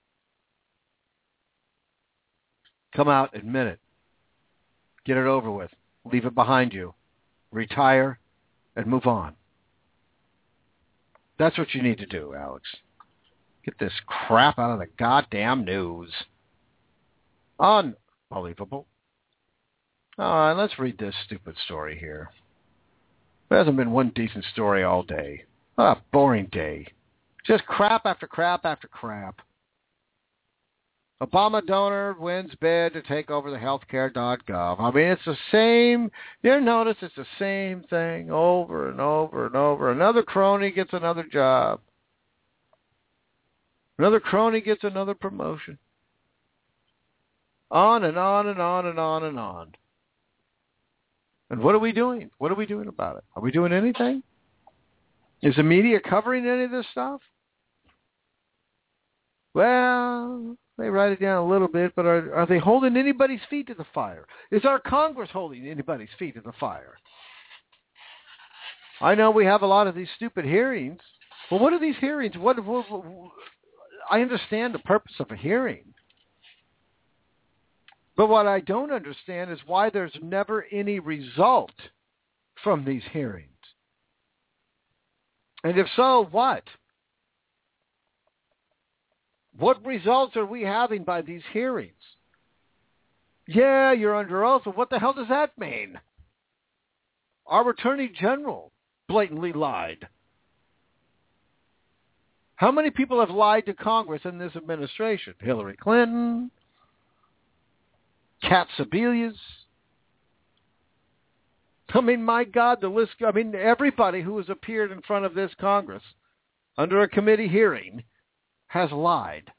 Come out, admit it. Get it over with. Leave it behind you. Retire and move on. That's what you need to do, Alex. Get this crap out of the goddamn news. Unbelievable. All right, let's read this stupid story here. There hasn't been one decent story all day. What a boring day. Just crap after crap after crap. Obama donor wins bid to take over the healthcare.gov. I mean, it's the same. You notice it's the same thing over and over and over. Another crony gets another job. Another crony gets another promotion. On and on and on and on and on. And what are we doing? What are we doing about it? Are we doing anything? Is the media covering any of this stuff? Well, they write it down a little bit, but are they holding anybody's feet to the fire? Is our Congress holding anybody's feet to the fire? I know we have a lot of these stupid hearings. Well, what are these hearings? I understand the purpose of a hearing. But what I don't understand is why there's never any result from these hearings. And if so, what? What results are we having by these hearings? Yeah, you're under oath, but what the hell does that mean? Our Attorney General blatantly lied. How many people have lied to Congress in this administration? Hillary Clinton, Cat Sebelius. I mean, my God, the list, I mean, everybody who has appeared in front of this Congress under a committee hearing has lied.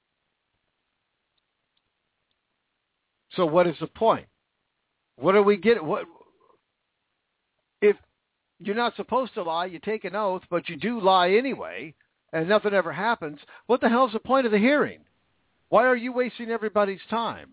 So what is the point? What do we get? What if you're not supposed to lie, you take an oath, but you do lie anyway, and nothing ever happens? What the hell's the point of the hearing? Why are you wasting everybody's time?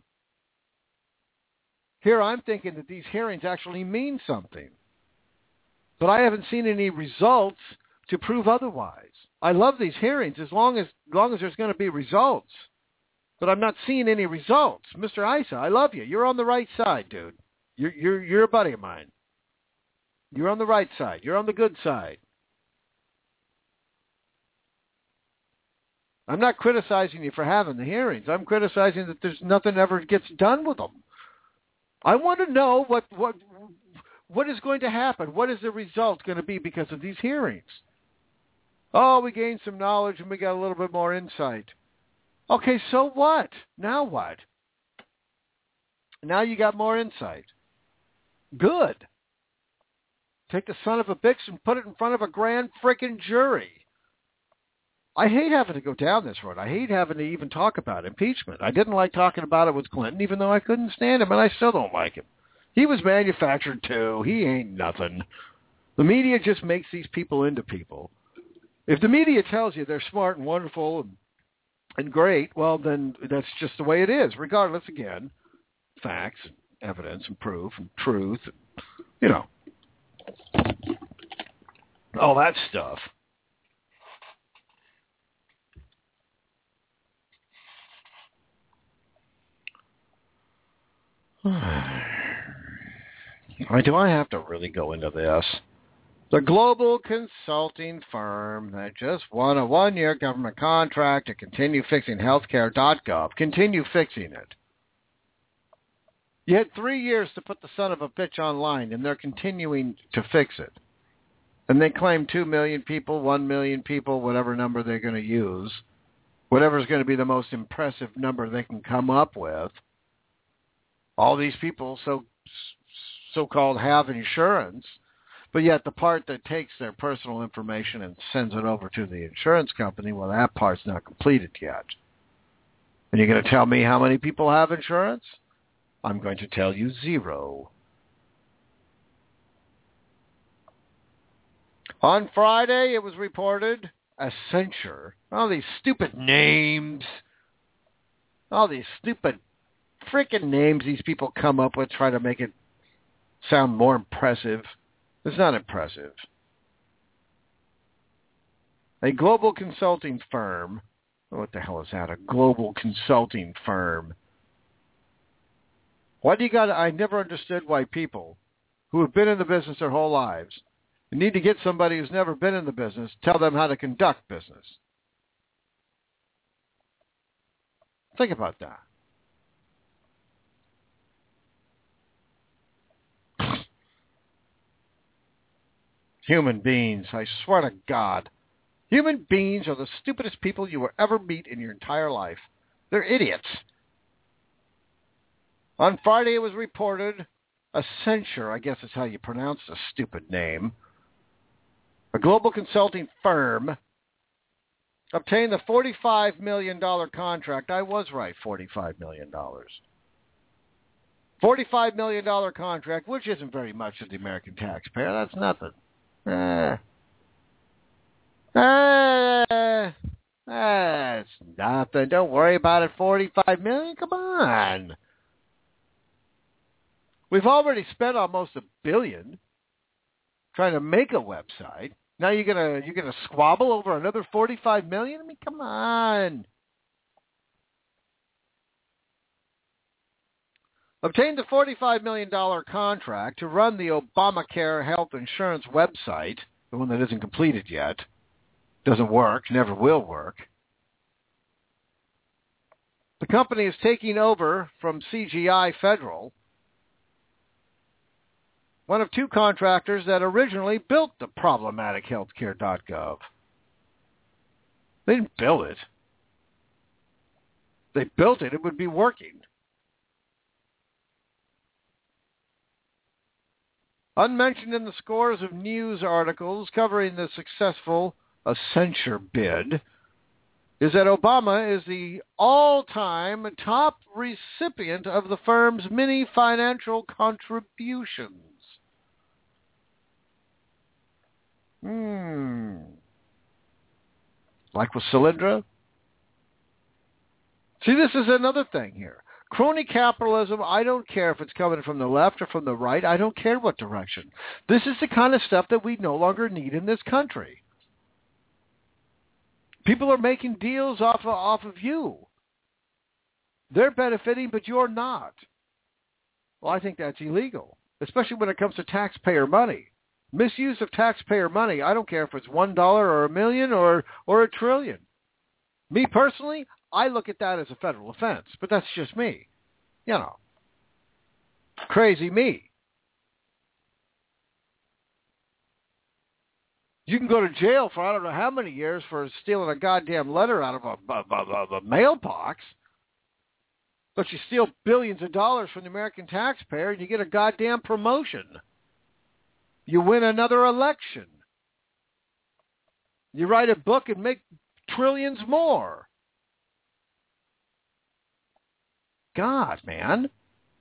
Here I'm thinking that these hearings actually mean something. But I haven't seen any results to prove otherwise. I love these hearings as long as there's going to be results. But I'm not seeing any results. Mr. Issa, I love you. You're on the right side, dude. You're a buddy of mine. You're on the right side. You're on the good side. I'm not criticizing you for having the hearings. I'm criticizing that there's nothing ever gets done with them. I want to know what is going to happen. What is the result going to be because of these hearings? Oh, we gained some knowledge and we got a little bit more insight. Okay, so what? Now what? Now you got more insight. Good. Take the son of a bitch and put it in front of a grand frickin' jury. I hate having to go down this road. I hate having to even talk about impeachment. I didn't like talking about it with Clinton, even though I couldn't stand him, and I still don't like him. He was manufactured, too. He ain't nothing. The media just makes these people into people. If the media tells you they're smart and wonderful and great, well, then that's just the way it is, regardless, again, facts, and evidence, and proof, and truth, and, all that stuff. Do I have to really go into this? The global consulting firm that just won a one-year government contract to continue fixing healthcare.gov. Continue fixing it. You had 3 years to put the son of a bitch online, and they're continuing to fix it. And they claim 2 million people, 1 million people, whatever number they're going to use. Whatever's going to be the most impressive number they can come up with. All these people so-called have insurance, but yet the part that takes their personal information and sends it over to the insurance company, well, that part's not completed yet. And you're going to tell me how many people have insurance? I'm going to tell you 0. On Friday, it was reported Accenture. All these stupid names. All these stupid freaking names these people come up with, try to make it sound more impressive. It's not impressive. A global consulting firm. What the hell is that? A global consulting firm. Why do you got? I never understood why people who have been in the business their whole lives need to get somebody who's never been in the business, tell them how to conduct business. Think about that. Human beings, I swear to God. Human beings are the stupidest people you will ever meet in your entire life. They're idiots. On Friday it was reported, Accenture, I guess is how you pronounce the stupid name, a global consulting firm, obtained the $45 million contract. I was right, $45 million. $45 million contract, which isn't very much to the American taxpayer. That's nothing. That's nothing. Don't worry about it. $45 million? Come on. We've already spent almost $1 billion trying to make a website. Now you're gonna squabble over another $45 million? I mean, come on. Obtained the $45 million contract to run the Obamacare health insurance website, the one that isn't completed yet. Doesn't work, never will work. The company is taking over from CGI Federal, one of 2 contractors that originally built the problematic healthcare.gov. They didn't build it. If they built it, it would be working. Unmentioned in the scores of news articles covering the successful censure bid is that Obama is the all-time top recipient of the firm's many financial contributions. Like with Solyndra? See, this is another thing here. Crony capitalism, I don't care if it's coming from the left or from the right. I don't care what direction. This is the kind of stuff that we no longer need in this country. People are making deals off of you. They're benefiting, but you're not. Well, I think that's illegal, especially when it comes to taxpayer money. Misuse of taxpayer money, I don't care if it's $1 or $1 million or $1 trillion. Me personally, I look at that as a federal offense, but that's just me. You know, crazy me. You can go to jail for I don't know how many years for stealing a goddamn letter out of a mailbox, but you steal billions of dollars from the American taxpayer and you get a goddamn promotion. You win another election. You write a book and make trillions more. God, man.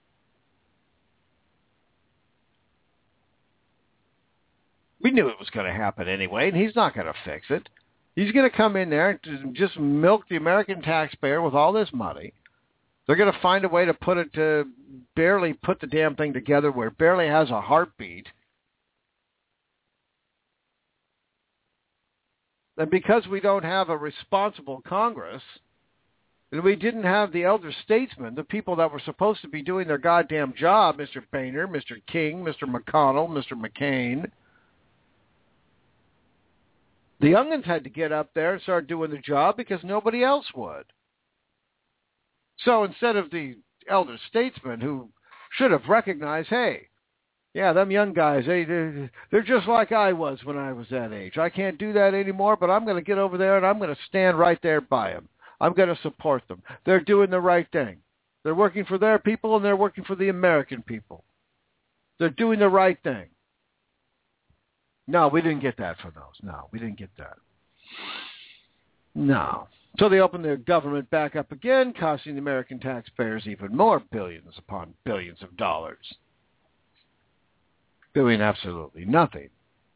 We knew it was going to happen anyway, and he's not going to fix it. He's going to come in there and just milk the American taxpayer with all this money. They're going to find a way to barely put the damn thing together where it barely has a heartbeat. And because we don't have a responsible Congress, and we didn't have the elder statesmen, the people that were supposed to be doing their goddamn job, Mr. Boehner, Mr. King, Mr. McConnell, Mr. McCain, the young'uns had to get up there and start doing the job because nobody else would. So instead of the elder statesmen who should have recognized, hey, yeah, them young guys, they're just like I was when I was that age. I can't do that anymore, but I'm going to get over there and I'm going to stand right there by them. I'm going to support them. They're doing the right thing. They're working for their people and they're working for the American people. They're doing the right thing. No, we didn't get that for those. No, we didn't get that. No. So they opened their government back up again, costing the American taxpayers even more billions upon billions of dollars. Doing absolutely nothing.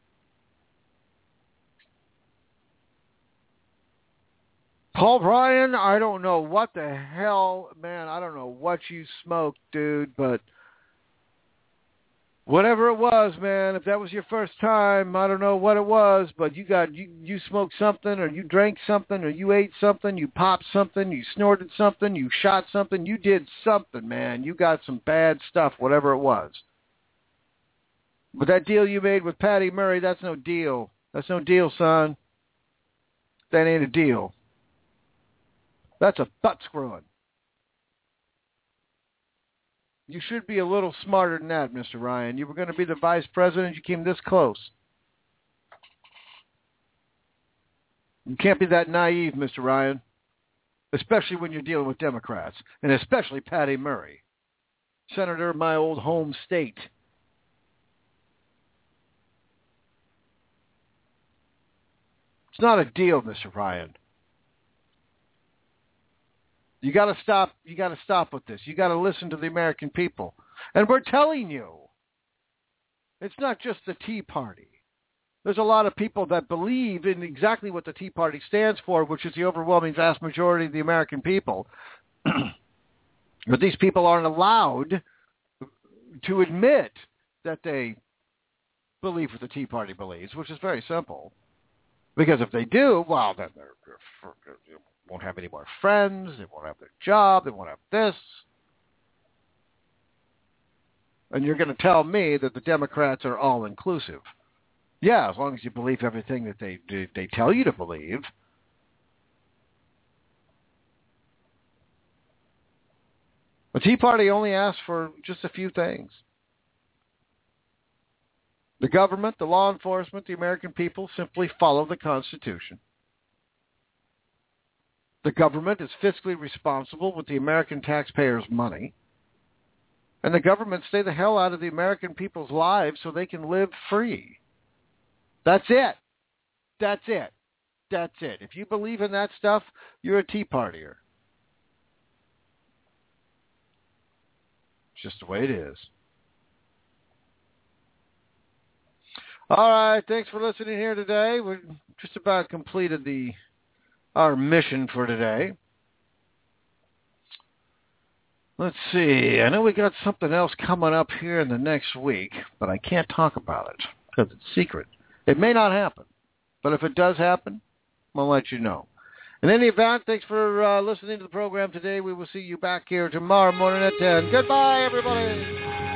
Paul Bryan, I don't know what the hell, man, I don't know what you smoked, dude, but whatever it was, man, if that was your first time, I don't know what it was, but you smoked something, or you drank something, or you ate something, you popped something, you snorted something, you shot something, you did something, man. You got some bad stuff, whatever it was. But that deal you made with Patty Murray, that's no deal. That's no deal, son. That ain't a deal. That's a butt screwing. You should be a little smarter than that, Mr. Ryan. You were going to be the vice president. You came this close. You can't be that naive, Mr. Ryan, especially when you're dealing with Democrats, and especially Patty Murray, senator of my old home state. It's not a deal, Mr. Ryan. You got to stop. You got to stop with this. You got to listen to the American people. And we're telling you, it's not just the Tea Party. There's a lot of people that believe in exactly what the Tea Party stands for, which is the overwhelming vast majority of the American people. But these people aren't allowed to admit that they believe what the Tea Party believes, which is very simple. Because if they do, well, then they won't have any more friends, they won't have their job, they won't have this. And you're going to tell me that the Democrats are all-inclusive. Yeah, as long as you believe everything that they tell you to believe. The Tea Party only asks for just a few things. The government, the law enforcement, the American people simply follow the Constitution. The government is fiscally responsible with the American taxpayers' money. And the government stay the hell out of the American people's lives so they can live free. That's it. That's it. That's it. If you believe in that stuff, you're a Tea Partier. It's just the way it is. All right. Thanks for listening here today. We're just about completed our mission for today. Let's see. I know we got something else coming up here in the next week, but I can't talk about it because it's secret. It may not happen, but if it does happen, I'll let you know. In any event, thanks for listening to the program today. We will see you back here tomorrow morning at 10. Goodbye, everybody.